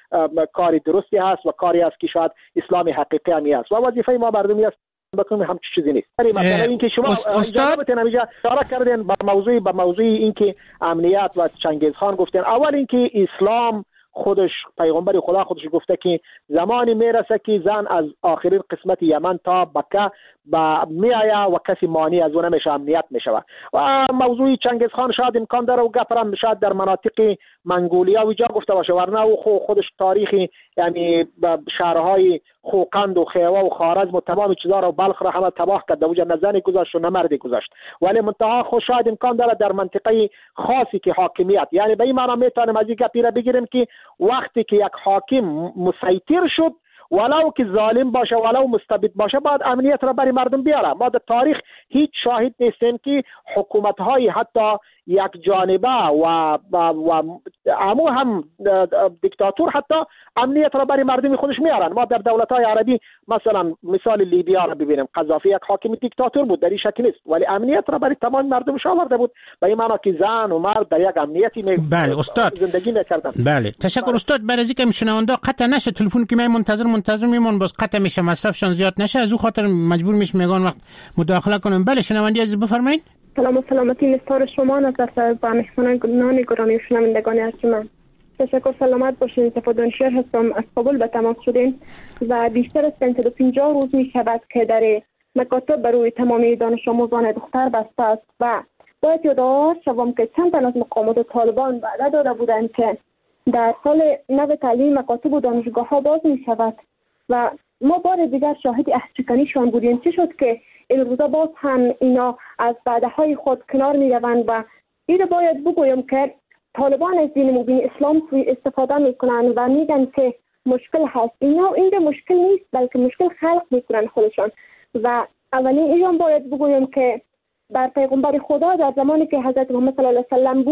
کاری درستی هست و کاری است که شاید اسلام حقیقی همی است و وظیفه ما مردمی است بکنم هم چیزی نیست. مثلا اینکه شما استاد نمیشه اشاره کردین به موضوع به موضوع اینکه امنیت و چنگیز خان گفتن. اول اینکه اسلام خودش پیغمبر خدا خودش گفته که زمانی میرسه که زن از آخرین قسمت یمن تا بکه با میایه و کسی مانی از اون نمیشه، امنیت میشوه. و موضوع چنگیز خان شاید امکان داره و گپرم شاید در مناطق منگولیا و جا گفته باشه، ورنه او خو خودش تاریخی یعنی شهرهای خوقند و خیوه و خوارزم و تمام چیزا رو بلخ رو همه تباه کرد، اوجا نزنی گذاشت و نمردی گذاشت. ولی منتها خو شاید امکان داره در منطقه خاصی که حاکمیت، یعنی به این معنی میتونیم از این گپی را بگیریم که وقتی که یک حاکم مسیطر شد ولو که ظالم باشه ولو مستبد باشه باید امنیت را برای مردم بیاره. ما در تاریخ هیچ شاهد نیستیم که حکومت های حتی یک جانبه و و, و امو هم دیکتاتور حتی امنیت را برای مردم خودش میارن. ما در دولت های عربی مثلا مثال لیبیا را ببینیم، قذافی یک حاکم دیکتاتور بود، در این شک نیست، ولی امنیت را برای تمام مردمش آورده بود. به این معنی که زن و مرد در یک امنیتی می بله استاد زندگی میکردن. بله تشکر استاد. برای اینکه میشنونده قطع نشه تلفن که من منتظر منتظر میمون باز قطع میشه مصرفشان زیاد نشه، از او خاطر مجبور میشم میگن وقت مداخله کنم. بله شنوندی عزیز بفرمایید. سلام و سلامتی نثار شما نظر با مهمانان گرامی و شنوندگان ارجمند. تشکر سلامت باشین. صفا دانشیار هستم، از کابل به تماس شدیم و بیشتر از صد و پنجاه روز می شود که در مکاتب برای تمامی دانش آموزان دختر بسته است و باید یادآور شوم که چند تن از مقامات طالبان وعده داده بودند که در سال نو تعلیم مکاتب و دانشگاه ها باز می شود و ما بار دیگر شاهد عهدشکنیشان بودیم. چه شد که این روزا باز هم اینا از وعده های خود کنار می روند و این باید بگویم که طالبان از دین مبین اسلام استفاده می کنند و میگن که مشکل هست. اینا اینجا مشکل نیست بلکه مشکل خلق می کنند خودشان. و اولین ایام باید بگویم که بر پیغمبر خدا در زمانی که حضرت محمد صلی الله علیه و سلم بود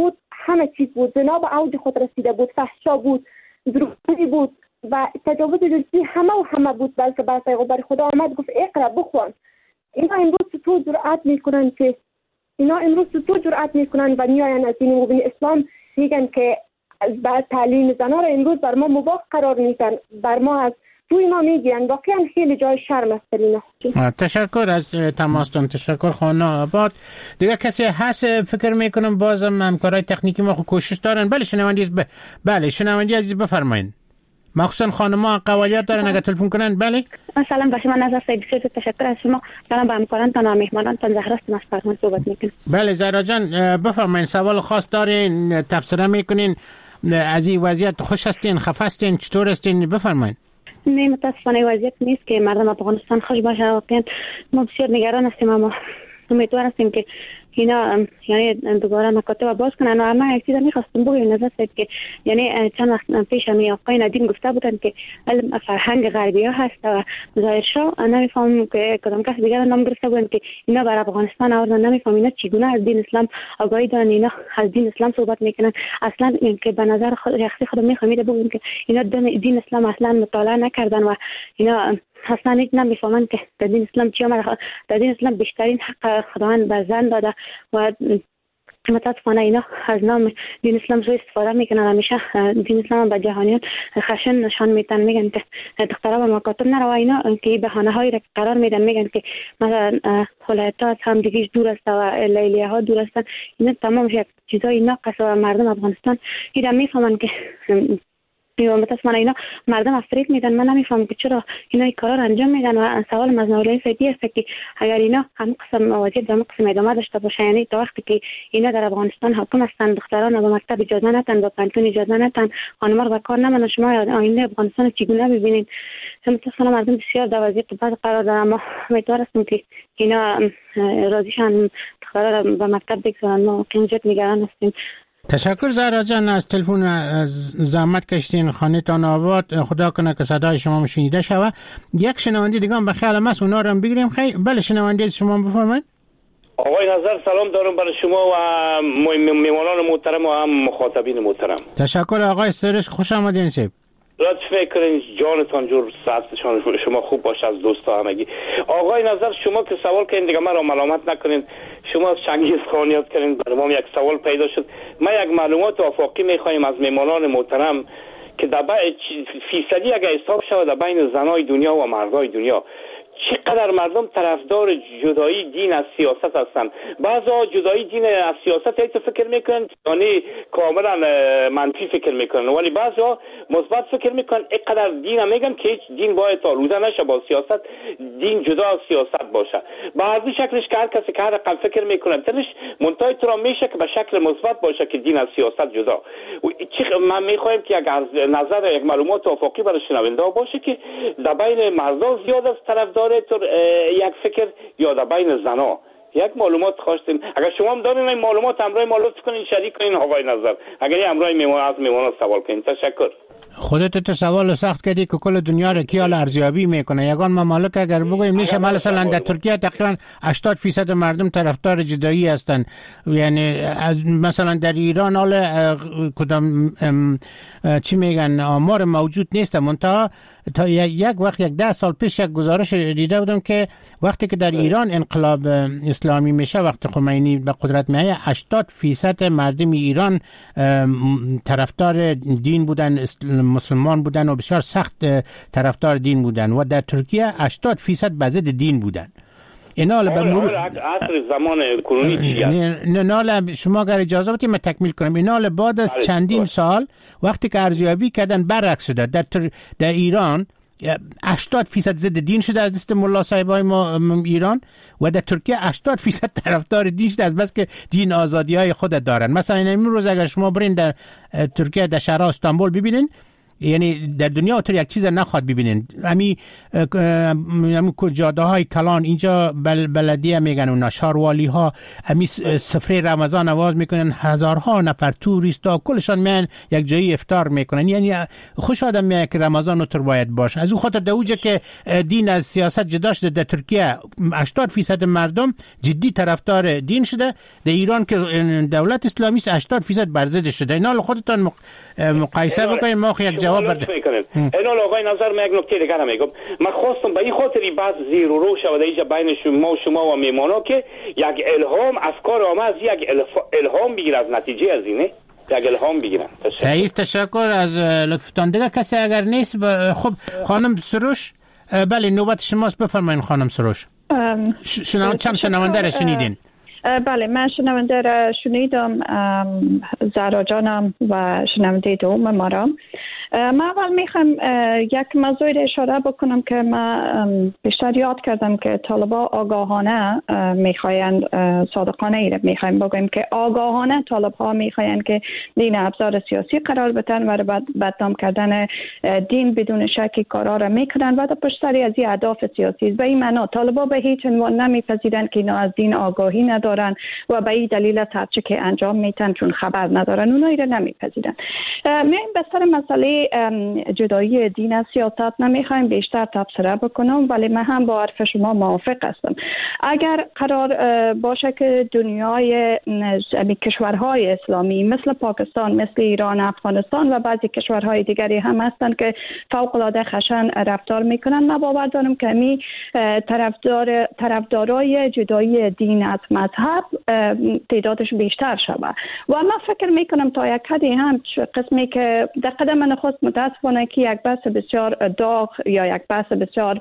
همه چیز بود. زنا به اوج خود رسیده بود، فحشا بود، دروغگویی بود و تجاوز جنسی همه و همه بود. بلکه بر پیغمبر خدا آمد گفت اقرا بخوان. اینا امروز تو جرأت میکنن که اینا امروز تو جرأت میکنن و میاین از دین مبین اسلام میگن که بعد تعلیم زنا را امروز بر ما مباح قرار میدن، بر ما از تو اینا میگن. واقعا خیلی جای شرم است اینا. تشکر از تماستون، تشکر خانم آباد. دیگه کسی هست فکر میکنم بازم همکارای تکنیکی ما خود کوشش دارن. بله شنوندی ب... بله شنوندی عزیز بفرمایید. مخصوصا خانم‌ها قوالیات دارن اگه تلفن کنن. بله سلام با شما نظر سید بسیار تشکر از شما. سلام با همکارانتان و مهمانانتان. زهرا است از فرمان صحبت میکنم. بله زهرا جان بفرمایید، سوال خاص دارین، تبصره میکنین، از این وضعیت خوش هستین، خفه هستین، چطور هستین؟ بفرمایید. نه متاسفانه وضعیت نیست که مردم افغانستان خوش باشه. واقعا ما بسیار نگران هستیم، اما امیدوار هستیم که اینا یعنی دوباره مکاتب باز کنن. و اما یک چیز می‌خواستم بگم نظر سید که یعنی چند وقت پیش می آقای ندیم گفته بودن که علم فرهنگ غربی ها هست و ظاهر شو نمیفهمم که کدام کس دیگر نام گرفته بودن که اینا بر افغانستان آوردن. نمیفهمم اینا چگونه از دین اسلام آگاهی دارن، اینا از دین اسلام صحبت میکنن. اصلا اینکه به نظر خود شخصی خودم میخوام بگم که اینا دین اسلام اصلا مطالعه نکردن و اینا اصلا نیک نمیفهمن که در دین اسلام چی آمده. در دین اسلام بیشترین حق خداوند به زن داده و متاسفانه اینا از نام دین اسلام سوء استفاده میکنن. همیشه دین اسلام به جهانیان خشن نشان میدن، میگن که دخترها به مکاتب نرو. اینا که بهانه هایی را قرار میدن، میگن که مثلا ولایت‌ها از هم دیگه دور است و لیلیه ها دور هستن. اینا تمام یک چیزای ناقص و مردم افغانستان اینا میفهمن که میگم متاسفانه اینا مردم افرید میدن. من نمیفهمم که چرا اینا این کارا رو انجام میدن. و سوال از نولای سیدی است که اگر اینا هم قسم وضعیت هم قسم ادامه داشته باشه، یعنی تا وقتی که اینا در افغانستان حاکم هستند، دختران به مکتب اجازه ندن، با پانتون اجازه ندن، خانم‌ها رو به کار نمونن، شما آینده افغانستان چگونه ببینید؟ متاسفانه مردم بسیار در وضعیت بد قرار دارن. اما امیدوار هستم که اینا راضیشن دخترها رو به مکتب بگذارن. ما کنجد نگران هستیم. تشکر زهرا جان از تلفن، زحمت کشتین، خانه‌تان آباد. خدا کنه که صدای شما شنیده شود. یک شنونده دیگه هم به خیال است، اونا رو هم بگیریم. خیلی بله شنونده شما بفرمایید. آقای نظر سلام دارم برای شما و میمانان محترم و هم مخاطبین محترم. تشکر آقای سرش، خوش آمدین سیب. لطف میکنین جانتان جور صحتشان شما خوب باشه از دوستا همگی. آقای نظر شما که سوال کردین دیگه مرا ملامت نکنین، شما از چنگیز خان یاد کردین، برای ما یک سوال پیدا شد. ما یک معلومات آفاقی میخوایم از میمانان محترم که در فیصدی اگه حساب شود در بین زنای دنیا و مردای دنیا چقدر مردم طرفدار جدایی دین از سیاست هستن. بعضا جدایی دین از سیاست هیچ فکر میکنن یعنی کاملا منفی فکر میکنن، ولی بعضا مثبت فکر میکنن. اینقدر دین میگن که هیچ دین باید آلوده نشه با سیاست، دین جدا از سیاست باشه. بعضی شکلش که هر کسی که هر رقم فکر میکنه تلش منتهای تو میشه که به شکل مثبت باشه که دین از سیاست جدا. من میخوایم که اگر نظر یک معلومات افاقی برای شنونده باشه که در بین مردا زیاد از طرفدار تو یک فکر یا در بین زنا یک معلومات خواستیم. اگر شما هم دارین این معلومات همراه ما لطف کنین شریک کنین آقای نظر. اگر همراه میمون از میمون سوال کنین. تشکر. خودت تو سوال سخت کردی که کل دنیا را کیال ارزیابی میکنه. یگان ممالک اگر بگویم میشه مثلا در ترکیه تقریبا هشتاد فیصد مردم طرفدار جدایی هستند. یعنی مثلا در ایران حال کدام چی میگن آمار موجود نیست، منتها تا یک وقت یک ده سال پیش یک گزارش دیده بودم که وقتی که در ایران انقلاب اسلامی میشه، وقتی خمینی به قدرت میاد، هشتاد فیصد مردم ایران طرفدار دین بودن، مسلمان بودن و بسیار سخت طرفدار دین بودن، و در ترکیه هشتاد فیصد به ضد دین بودن. اینال به مرور عصر زمان کرونی نه نه شما اگر اجازه بدید من تکمیل کنم. اینال بعد از چندین سال وقتی که ارزیابی کردن برعکس شده. در تر... در ایران هشتاد فیصد ضد دین شده از دست ملا صاحبای ما ایران، و در ترکیه هشتاد فیصد طرفدار دین شده از بس که دین آزادی های خود دارن. مثلا این روز اگر شما برین در ترکیه در شهر استانبول ببینین، یعنی در دنیا اونطور یک چیز نخواد ببینین. امی امی جاده های کلان اینجا بل بلدیه میگن و نشاروالی ها امی سفره رمضان آواز میکنن، هزارها نفر توریست ها کلشان میان یک جایی افطار میکنن. یعنی خوش آدم میاد که رمضان اونطور باید باشه. از اون خاطر دوجه که دین از سیاست جدا شده در ترکیه هشتاد فیصد مردم جدی طرفدار دین شده، در ایران که دولت اسلامی است هشتاد فیصد بر ضد شده. اینا خودتان مقایسه بکنید ما یک جواب بده. اینا آقای نظر من یک نکته دیگه هم میگم. من خواستم به این خاطری بحث زیر و رو شود اینجا بین شما و شما و میمانا که یک الهام افکار آمه از یک الهام بگیر از نتیجه از اینه یک الهام بگیرن. سعید تشکر از لطفتان. دیگه کسی اگر نیست ب... خب خانم سروش، بله نوبت شماست، بفرمایید خانم سروش. شنو چند شنونده را شنیدین؟ بله من شنونده را شنیدم، زهرا جانم و شنونده دوم ما را. من اول میخوام یک موضوع را اشاره بکنم که من بیشتر یاد کردم که طالبا آگاهانه میخواین، صادقانه ای را میخوایم بگویم که آگاهانه طالبها میخواین که دین ابزار سیاسی قرار بدن و بدنام کردن دین بدون شکی کارا را میکنن و در پشت سر از این اهداف سیاسی. به این معنا طالبا به هیچ عنوان نمیپذیرند که اینا از دین آگاهی ندارن و به این دلیل هرچه که انجام میتن چون خبر ندارن اونایی را نمیپذیرن. میایم به سر مسئله جدایی دین از سیاست نمیخوایم بیشتر تبصره بکنم، ولی من هم با حرف شما موافق هستم. اگر قرار باشه که دنیای کشورهای اسلامی مثل پاکستان، مثل ایران، افغانستان و بعضی کشورهای دیگری هم هستند که فوق العاده خشن رفتار میکنن، من باور دارم که می طرفدار طرفدارای جدایی دین از مذهب تعدادش بیشتر شود و من فکر میکنم تا یک حدی هم قسمی که در قدم نخست متاسفانه که یک بحث بسیار داغ یا یک بحث بسیار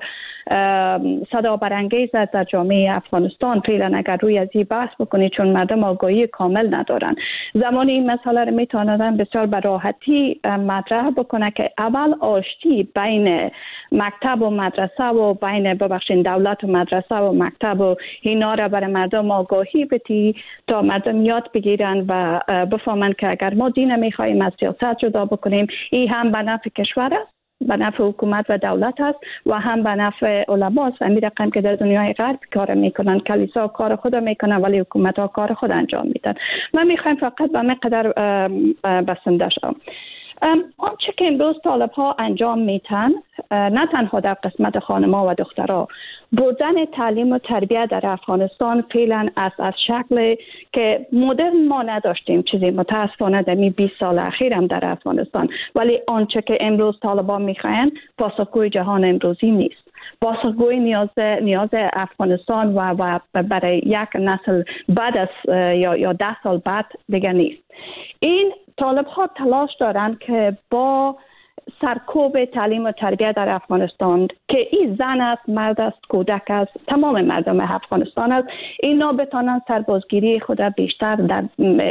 صدا برانگیز در جامعه افغانستان فعلا اگر روی از این بحث بکنید چون مردم آگاهی کامل ندارن، زمانی این مسئله رو میتونن بسیار به راحتی مطرح بکنه که اول آشتی بین مکتب و مدرسه و بین ببخشید دولت و مدرسه و مکتب و اینا را برای مردم آگاهی بدی تا مردم یاد بگیرن و بفهمن که اگر ما دین میخوایم از سیاست جدا بکنیم، این هم به نفع کشور است، به نفع حکومت و دولت است و هم به نفع علما است. همین رقم که در دنیای غرب کار میکنن، کلیسا کار خود میکنن ولی حکومت ها کار خود انجام میدن. من میخوایم فقط به مقدار بسنده شم. آنچه که امروز طالب ها انجام میتن، نه تنها در قسمت خانم‌ها و دخترها، بردن تعلیم و تربیت در افغانستان فعلا از از شکل که مدرن ما نداشتیم چیزی متاسفانه در می بیست سال اخیر هم در افغانستان، ولی آنچه که امروز طالبان میخواین پاسخگوی جهان امروزی نیست. پاسخگوی نیاز نیاز افغانستان و, و برای یک نسل بعد از یا یا ده سال بعد دیگه نیست. این طالب ها تلاش دارند که با سرکوب تعلیم و تربیت در افغانستان که این زن است، مرد است، کودک است، تمام مردم افغانستان است، اینا بتانن سربازگیری خود بیشتر در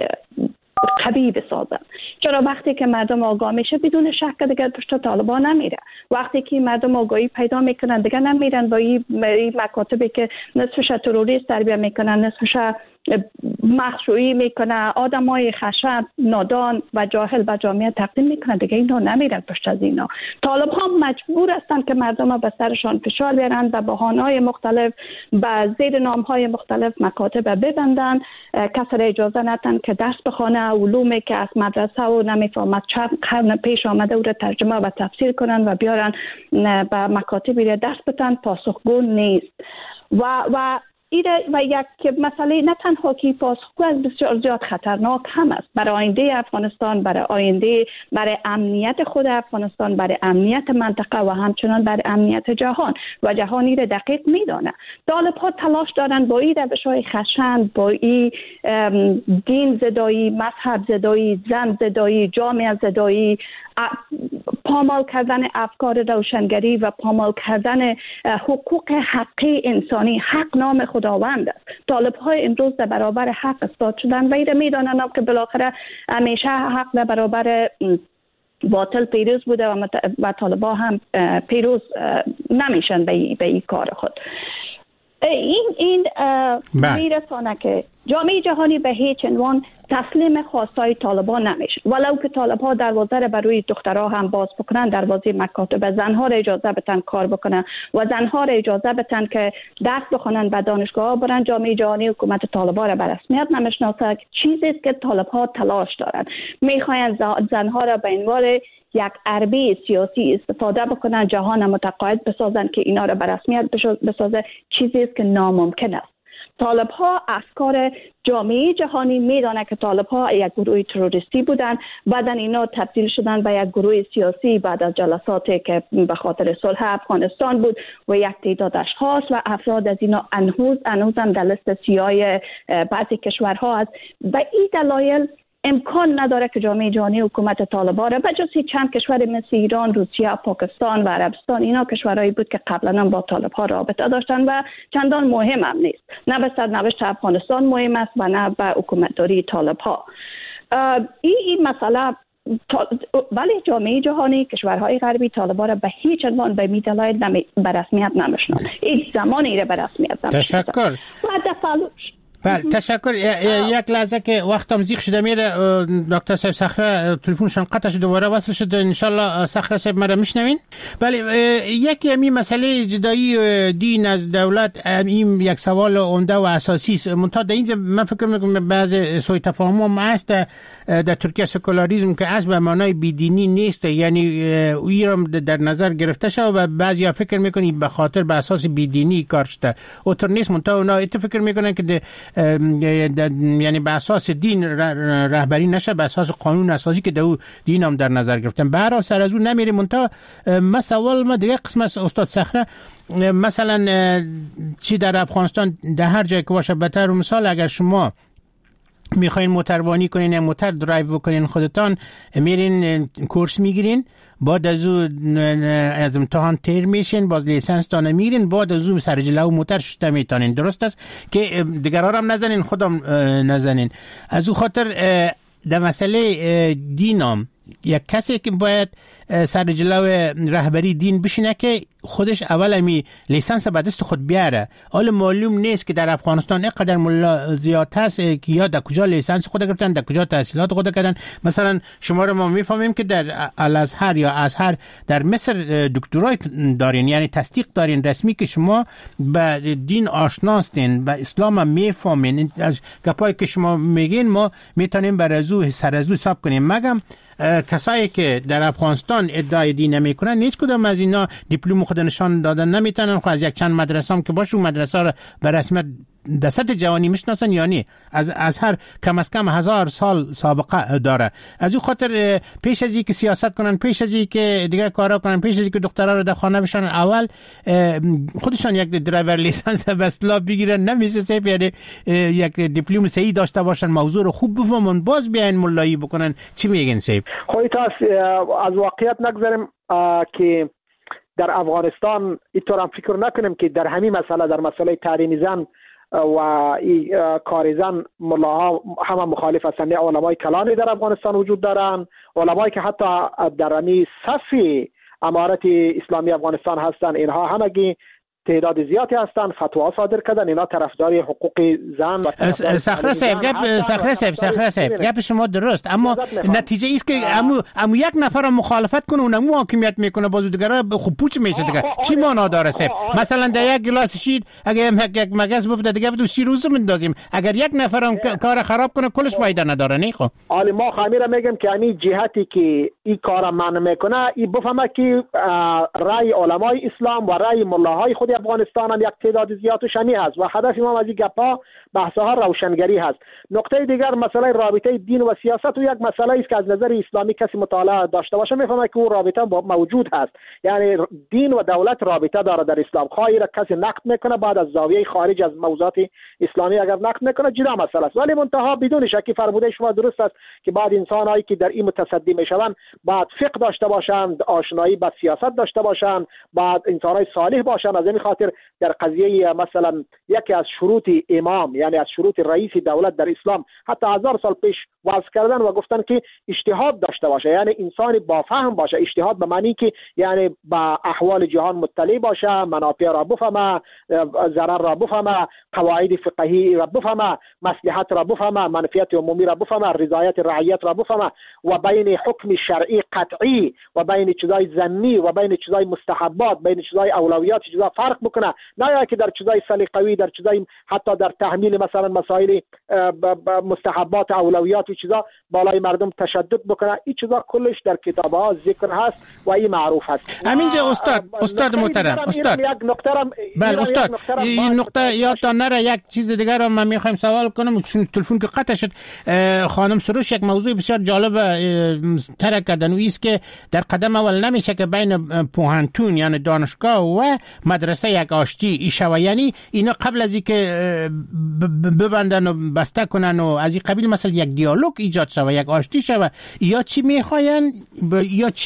قوی بسازن. چرا وقتی که مردم آگاه میشه بدون شک دیگه پشت طالبان نمیره. وقتی که مردم آگاهی پیدا میکنن دیگه نمیرن با این مکاتبی که نصفش تروریست تربیت میکنن، نصفش مخشویی میکنه، آدمای خشن، نادان و جاهل به جامعه تقدیم میکنه، دیگه اینا نمیرن پشت از اینا. طالب ها مجبور هستن که مردم ها به سرشان فشار بیارن و بهانه‌های مختلف به زیر نامهای مختلف مکاتب ببندن، کسی را اجازه ندن که درس بخونه، علومی که از مدرسه و نمیفهمد چند قرن پیش آمده او را ترجمه و تفسیر کنن و بیارن به مکاتبی را درس بدن، پاسخگو نیست. و و و یک مسئله نه تنها که پاسخگو از بسیار زیاد خطرناک هم است برای آینده افغانستان، برای آینده برای امنیت خود افغانستان، برای امنیت منطقه و همچنان برای امنیت جهان و جهانی را دقیق میدانه. طالب ها تلاش دارن با این روش‌های خشن، با این دین زدایی، مذهب زدایی، زن زدایی، جامعه زدایی، پامال کردن افکار روشنگری و پامال کردن حقوق حقی انسانی. حق نام خداوند است. طالب های امروز در برابر حق استاد شدن و ایره میدانن که بالاخره همیشه حق در برابر باطل پیروز بوده و, و طالبا هم پیروز نمیشن به این کار خود. این این میرسانه که جامعه جهانی به هیچ عنوان تسلیم خواستای طالبان نمیشه، ولو که طالبان دروازه را برای دخترها هم باز بکنن، دروازه مکاتب زنها را اجازه بدن کار بکنن و زنها را اجازه بدن که درس بخونن، به دانشگاه ها برن. جامعه جهانی حکومت طالبان را به رسمیت نمیشناسه، چیزی است که طالبان تلاش دارن، میخواین زنها را به عنوان یک عربه سیاسی استفاده بکنن، جهان متقاعد بسازن که اینا را به رسمیت بسازه، چیزی است که ناممکن است. طالب ها افکار جامعه جهانی میدانه که طالب ها یک گروه تروریستی بودن، بعدا اینا تبدیل شدن به یک گروه سیاسی بعد از جلساتی که به خاطر صلح افغانستان بود و یک تعداد اشخاص و افراد از اینا انهوز انهوز هم در لیست سیاه بعضی کشورها است. و این دلایل امکان نداره که جامعه جهانی حکومت طالبان را به جز چند کشور مثل ایران، روسیه، پاکستان و عربستان، اینا کشورهایی بود که قبلا با طالبان رابطه داشتن و چندان مهم هم نیست، نه به سرنوشت افغانستان مهم است و نه به حکومتداری طالبان. این این مسئله ولی جامعه جهانی کشورهای غربی طالبان را به هیچ عنوان به دلایل نمی... به رسمیت نمیشناسند. این زمانی را به رسمیت نمیشناسند. تشکر. و دفعه بله تشکر. یک لحظه که وقتم زیغ شده میره، دکتر صاحب صخره تلفنشان قطع شد، دوباره وصل شد، ان شاء الله صخره صاحب مرا میشنوین. بله یک یمی مسئله جدایی دین از دولت این یک سوال عمده و اساسی است. منتها در اینجا من فکر میکنم بعض سوء تفاهم هم هست در ترکیه. سکولاریسم که اصلا به معنای بیدینی نیست، یعنی ایران در نظر گرفته شده و بعضیا فکر میکنن به خاطر به اساس بیدینی کار شده، اوتر نیست. منتها اونا فکر میکنن که یعنی به اساس دین رهبری نشه، به اساس قانون اساسی که دو دین هم در نظر گرفتن. به هر سر از اون نمیریم. منتها ما سوال ما دیگه قسم است استاد صخره، مثلا چی در افغانستان در هر جای که باشه، به طور مثال اگر شما میخواین موتروانی کنین یا موتر درایو بکنین خودتان، میرین کورس میگیرین، بعد از اون از امتحان تیر میشین، باز لیسانس تان میگیرین، بعد از اون سر جلو موتر شده میتونین. درست است که دیگران هم نزنین، خودم نزنین. از اون خاطر در مسئله دینام یک کسی که باید سر جلو رهبری دین بشینه که خودش اول امی لیسانس به دست خود بیاره. حالا معلوم نیست که در افغانستان اینقدر ملا زیاد هست که یا در کجا لیسانس خود گرفتن، در کجا تحصیلات خود کردن. مثلا شما رو ما میفهمیم که در الازهر یا ازهر در مصر دکترای دارین، یعنی تصدیق دارین رسمی که شما به دین آشناستین، به اسلام هم میفهمین. از گپایی که شما میگین ما میتونیم بر ازو سر ازو حساب کنیم. مگم کسایی که در افغانستان ادعای دین نمیکنن هیچ کدام از اینا دیپلم خود نشان دادن نمیتونن. خب از یک چند مدرسه هم که باشه اون مدرسه رو به رسمیت در سطح جوانی میشناسن، یعنی از از هر کم از کم هزار سال سابقه داره. از اون خاطر پیش از اینکه سیاست کنن، پیش از اینکه دیگه کارا کنن، پیش از اینکه دخترها رو در خانه بشن، اول خودشان یک درایور لیسانس به اصطلاح بگیرن. نمیشه صرف یعنی یک دیپلم صحیح داشته باشن، موضوع رو خوب بفهمن، باز بیاین مولایی بکنن. چی میگین صاحب؟ خب تا از واقعیت نگذاریم که در افغانستان اینطور هم فکر نکنیم که در همین مسئله، در مسئله تعلیم زن و ای کار زن ملاها همه مخالف هستند. علمای کلانی در افغانستان وجود دارند، علمایی که حتی در امی صف امارت اسلامی افغانستان هستند، اینها همگی تعداد زیادی هستند فتوا صادر کردن، اینا طرفدار حقوق زن و صخره صاحب گپ صخره صاحب صخره صاحب گپ شما درست، اما نتیجه است که امو امو یک نفر مخالفت کنه اونم حاکمیت میکنه، بازو دیگرا خوب پوچ میشه دیگه. چی معنا داره صاحب؟ مثلا در یک گلاس شیر اگه یک مگس بفته دیگه تو شیر روز میندازیم، اگر یک نفرم کار خراب کنه کلش فایده نداره. نه خب حالا ما خمیره میگم که همین جهتی که این کارا منع میکنه، این بفهمه که رای علمای اسلام و رای ملاهای خود افغانستان هم یک تعداد زیادش همی هست و هدف ما از این گپا بحث‌ها روشنگری هست. نکته دیگر مسئله رابطه دین و سیاست و یک مسئله است که از نظر اسلامی کسی مطالعه داشته باشه میفهمه که اون رابطه موجود هست. یعنی دین و دولت رابطه داره در اسلام. خواهی را کسی نقد میکنه بعد از زاویه خارج از موضوعات اسلامی اگر نقد میکنه جدا مسئله است، ولی منتها بدون شک فرموده شما درست است که بعد انسانایی که در این متصدی میشوند بعد فقه داشته باشند، آشنایی با سیاست داشته باشند، بعد انسانای صالح باشند. از این خاطر در قضیه مثلا یکی از شروط امام، یعنی از شروط رئیس دولت در اسلام حتی هزار سال پیش وضع کردن و گفتن که اجتهاد داشته باشه، یعنی انسان با فهم باشه. اجتهاد به معنی که یعنی با احوال جهان مطلع باشه، منافع را بفهمه، ضرر را بفهمه، قواعد فقهی را بفهمه، مصلحت را بفهمه، منفعت عمومی را بفهمه، رضایت رعیت را بفهمه و بین حکم شرعی قطعی و بین چیزای ظنی و بین چیزای مستحبات، بین چیزای اولویات چیزا فرق بکنه. نه که در چیزای سلیقوی، در چیزای حتی در تحمیل مثلا مسائل مستحبات اولویات و چیزا بالای مردم تشدد بکنه. این چیزا کلش در کتاب‌ها ذکر هست و این معروف هست. همینجا استاد استاد محترم استاد یک نکته بله استاد این نقطه یادتان نره. یک چیز دیگر رو من میخوایم سوال کنم چون تلفن که قطع شد. خانم سروش یک موضوع بسیار جالب ترک کردن و است که در قدم اول نمیشه که بین پوهنتون یعنی دانشگاه و مدرسه یک آشتی شوه، یعنی اینا قبل از اینکه ببندن و بسته کنن و از این قبیل مثلا یک دیالوگ ایجاد شوه، یک آشتی شوه، یا چی میخواین یا چی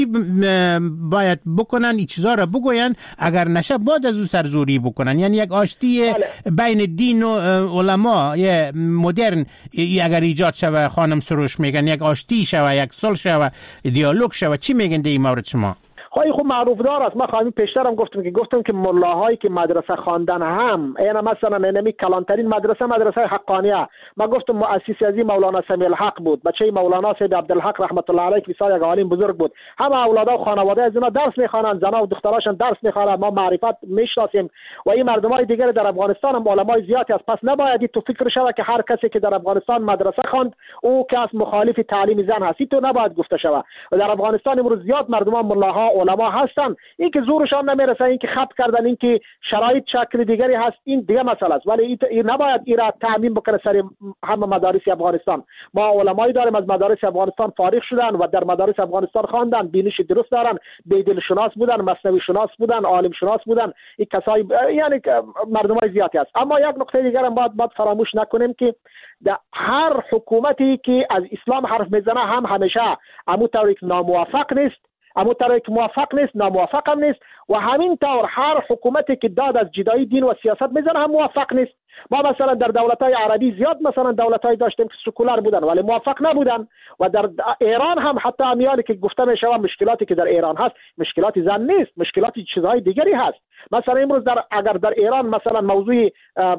باید بکنن این چیزا رو بگوین، اگر نشه بعد از او سرزوری بکنن. یعنی یک آشتی بین دین و علما مدرن اگر ایجاد شوه، خانم سروش میگن یک آشتی شوه، یک صلح شوه، دیالوگ شوه، چی میگن در این مورد شما؟ خواهی خوب معروف دار است. ما خواهیم پیشترم گفتم که گفتم که ملاهایی که مدرسه خواندن هم اینا مثلا اینمی کلانترین مدرسه مدرسه حقانیه. ما گفتم مؤسس ازی مولانا سمیع الحق بود، بچه مولانا سید عبدالحق رحمت الله علیه که یک عالم بزرگ بود. همه اولادا و خانواده از اینا درس میخوانند، زنا و دختراشون درس میخوانند. ما معرفت میشناسیم و این مردمای دیگر در افغانستان هم علمای زیادی است. پس نباید تو فکر شوه که هر کسی که در افغانستان مدرسه خواند او کس مخالف تعلیم زن هست. تو نباید گفته شوه. و در افغانستان امروز زیاد مردمان ملاها علما هستن، این که زورشان نمیرسه، این که خط کردن، این که شرایط شکل دیگری هست، این دیگه مسئله است. ولی این نباید این را تعمیم بکنه سر همه مدارس افغانستان. ما علمایی داریم از مدارس افغانستان فارغ شدن و در مدارس افغانستان خواندن، بینش درست دارن، بیدل شناس بودن، مثنوی شناس بودن، عالم شناس بودن. این کسای یعنی مردمای زیادی است. اما یک نکته دیگر هم باید باید فراموش نکنیم که در هر حکومتی که از اسلام حرف میزنه هم همیشه همون طوری که ناموفق نیست، اما طوری که موفق نیست، ناموفق هم نیست. و همین طور هر حکومتی که داد از جدایی دین و سیاست میزنه هم موفق نیست. ما مثلا در دولت‌های عربی زیاد مثلا دولت‌های داشتیم که سکولار بودن ولی موفق نبودن. و در ایران هم حتی امیالی که گفته میشه مشکلاتی که در ایران هست مشکلاتی زن نیست، مشکلاتی چیزهای دیگری هست. مثلا امروز در اگر در ایران مثلا موضوع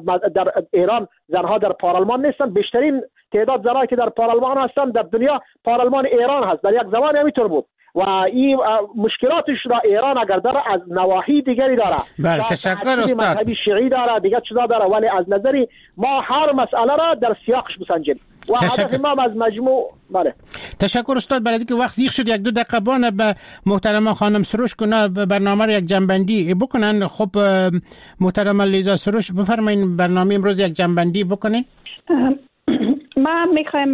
در ایران زنها در پارلمان نیستن، بیشترین تعداد زنایی که در پارلمان هستن در دنیا پارلمان ایران هست. در یک زمان همینطور بود و این مشکلاتش را ایران اگر داره از نواحی دیگری داره. بله تشکر استاد. مذهبی شیعی داره، دیگه چیزا داره، ولی از نظری ما هر مسئله را در سیاقش بسنجیم و هدف ما از مجموع. بله تشکر استاد. برای اینکه وقت زیغ شد یک دو دقیقه بانه به محترم خانم سروش کنه برنامه رو یک جنبندی بکنن. خب محترم لیزا سروش بفرمایید برنامه امروز یک جنبندی بکنین. ما میخوایم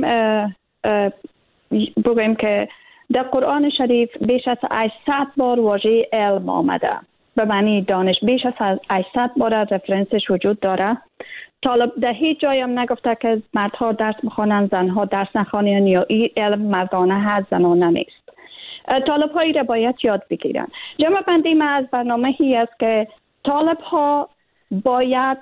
بگویم که در قرآن شریف بیش از هشتصد بار واژه علم آمده، به معنی دانش. بیش از هشتصد بار رفرنسش وجود داره. طالب در هیچ جایی هم نگفته که مردها درس بخوانند زنها درس نخوانند یا این علم مردانه هست زنانه نیست. طالب هایی را باید یاد بگیرن. جمع بندی ما از برنامه هی است که طالب ها باید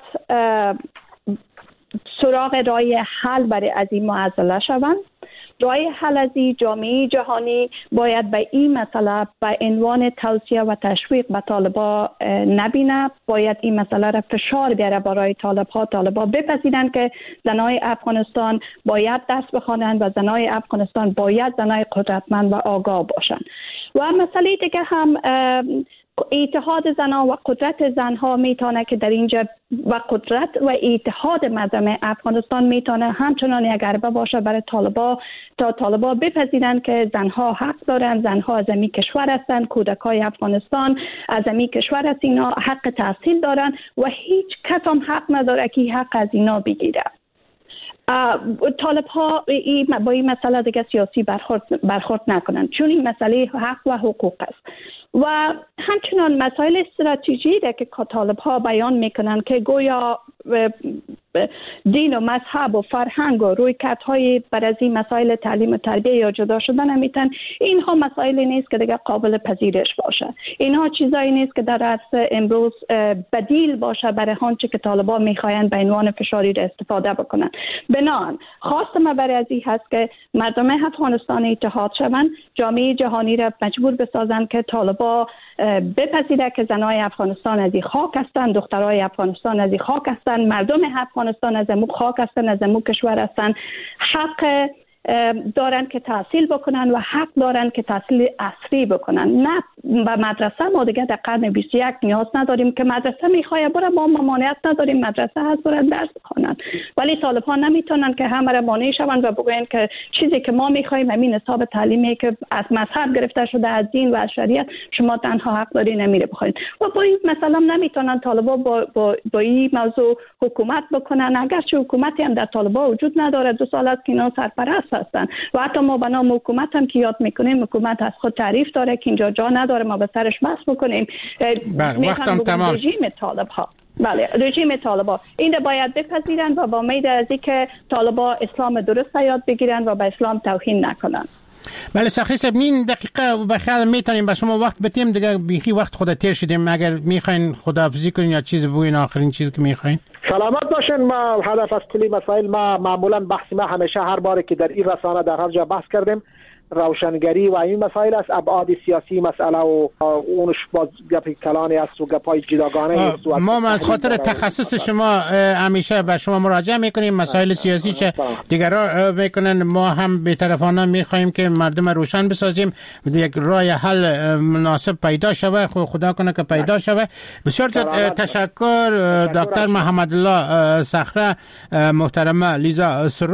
سراغ راه حل برای از این معضله شوند. راه حل از این جامعه جهانی باید به این مسئله به عنوان توصیه و تشویق به طالبا نبینه. باید این مسئله را فشار بیاره برای طالبها. طالبا بپذیرند که زنای افغانستان باید درس بخوانند و زنای افغانستان باید زنای قدرتمند و آگاه باشند. و مسئله دیگه هم اتحاد زنها و قدرت زنها میتونه که در اینجا و قدرت و اتحاد مردم افغانستان میتونه همچنان یک ضربه باشه برای طالبا تا طالبا بپذیرند که زنها حق دارند، زنها از این کشور هستند، کودکای افغانستان از این کشور هست، اینا حق تحصیل دارند و هیچ کس هم حق نداره که حق از اینا بگیره. طالب ها با این مسئله دیگه سیاسی برخورد, برخورد نکنند، چون این مسئله حق و حقوق است. و همچنان مسائل استراتژی را که طالب ها بیان میکنند که گویا دین و مذهب و فرهنگ و رویکردهای بر از این مسائل تعلیم و تربیه یا جدا شدن نمیتن. اینها مسائلی نیست که دیگه قابل پذیرش باشه. اینها چیزایی نیست که در عصر امروز بدیل باشه برای آنچه که طالبان میخواین به عنوان فشاری را استفاده بکنن. بنابراین خواست ما برای از این هست که مردم افغانستان اتحاد شوند، جامعه جهانی را مجبور بسازند که طالبان بپذیره که زنای افغانستان از این خاک هستند، دخترای افغانستان از این خاک هستند، مردم افغانستان از امو خاک هستند، از امو کشور هستند، حق دارن که تحصیل بکنن و حق دارن که تحصیل عصری بکنن. نه به مدرسه ما دیگه در قرن بیست و یک نیاز نداریم که مدرسه میخواه بره، ما ممانعت نداریم مدرسه هست برای درس بخونن، ولی طالبان نمیتونن که همه را مانع شوند و بگوین که چیزی که ما میخوایم همین نصاب تعلیمی که از مذهب گرفته شده، از دین و از شریعت، شما تنها حق داری نمیره بخواید. و با این مثلا نمیتونن طالبان با, با, با این موضوع حکومت بکنن، اگرچه حکومتی هم در طالبان وجود نداره، دو سال است که اینا سرپرست هستن و حتی ما به نام حکومت هم که یاد میکنیم، حکومت از خود تعریف داره که اینجا جا نداره ما به سرش بحث بکنیم. بله وقتم تمام. رژیم طالب ها بله رژیم طالبان این باید بپذیرن و با امید از اینکه طالبان اسلام درست یاد بگیرن و به اسلام توهین نکنن. بله سخی صاحب این دقیقه بخیر میتونیم به شما وقت بتیم دیگه، بیخی وقت خود تیر شدیم. اگر میخواین خداحافظی کنین یا چیز بگوین، آخرین چیزی که میخواین. سلامت باشین. ما هدف از کلی مسائل ما معمولا بحث ما همیشه هر باری که در این رسانه در هر جا بحث کردیم روشنگری و این مسائل است. ابعاد سیاسی مسئله و اونش باز گپ کلانی است و گپای جداگانه است. ما از خاطر تخصص شما همیشه به شما مراجعه میکنیم. مسائل سیاسی چه دیگران میکنن، ما هم بی‌طرفانه میخوایم که مردم روشن بسازیم، یک راه حل مناسب پیدا شود. خدا کنه که پیدا شود. بسیار تشکر دکتر محمد الله صخره، محترمه لیزا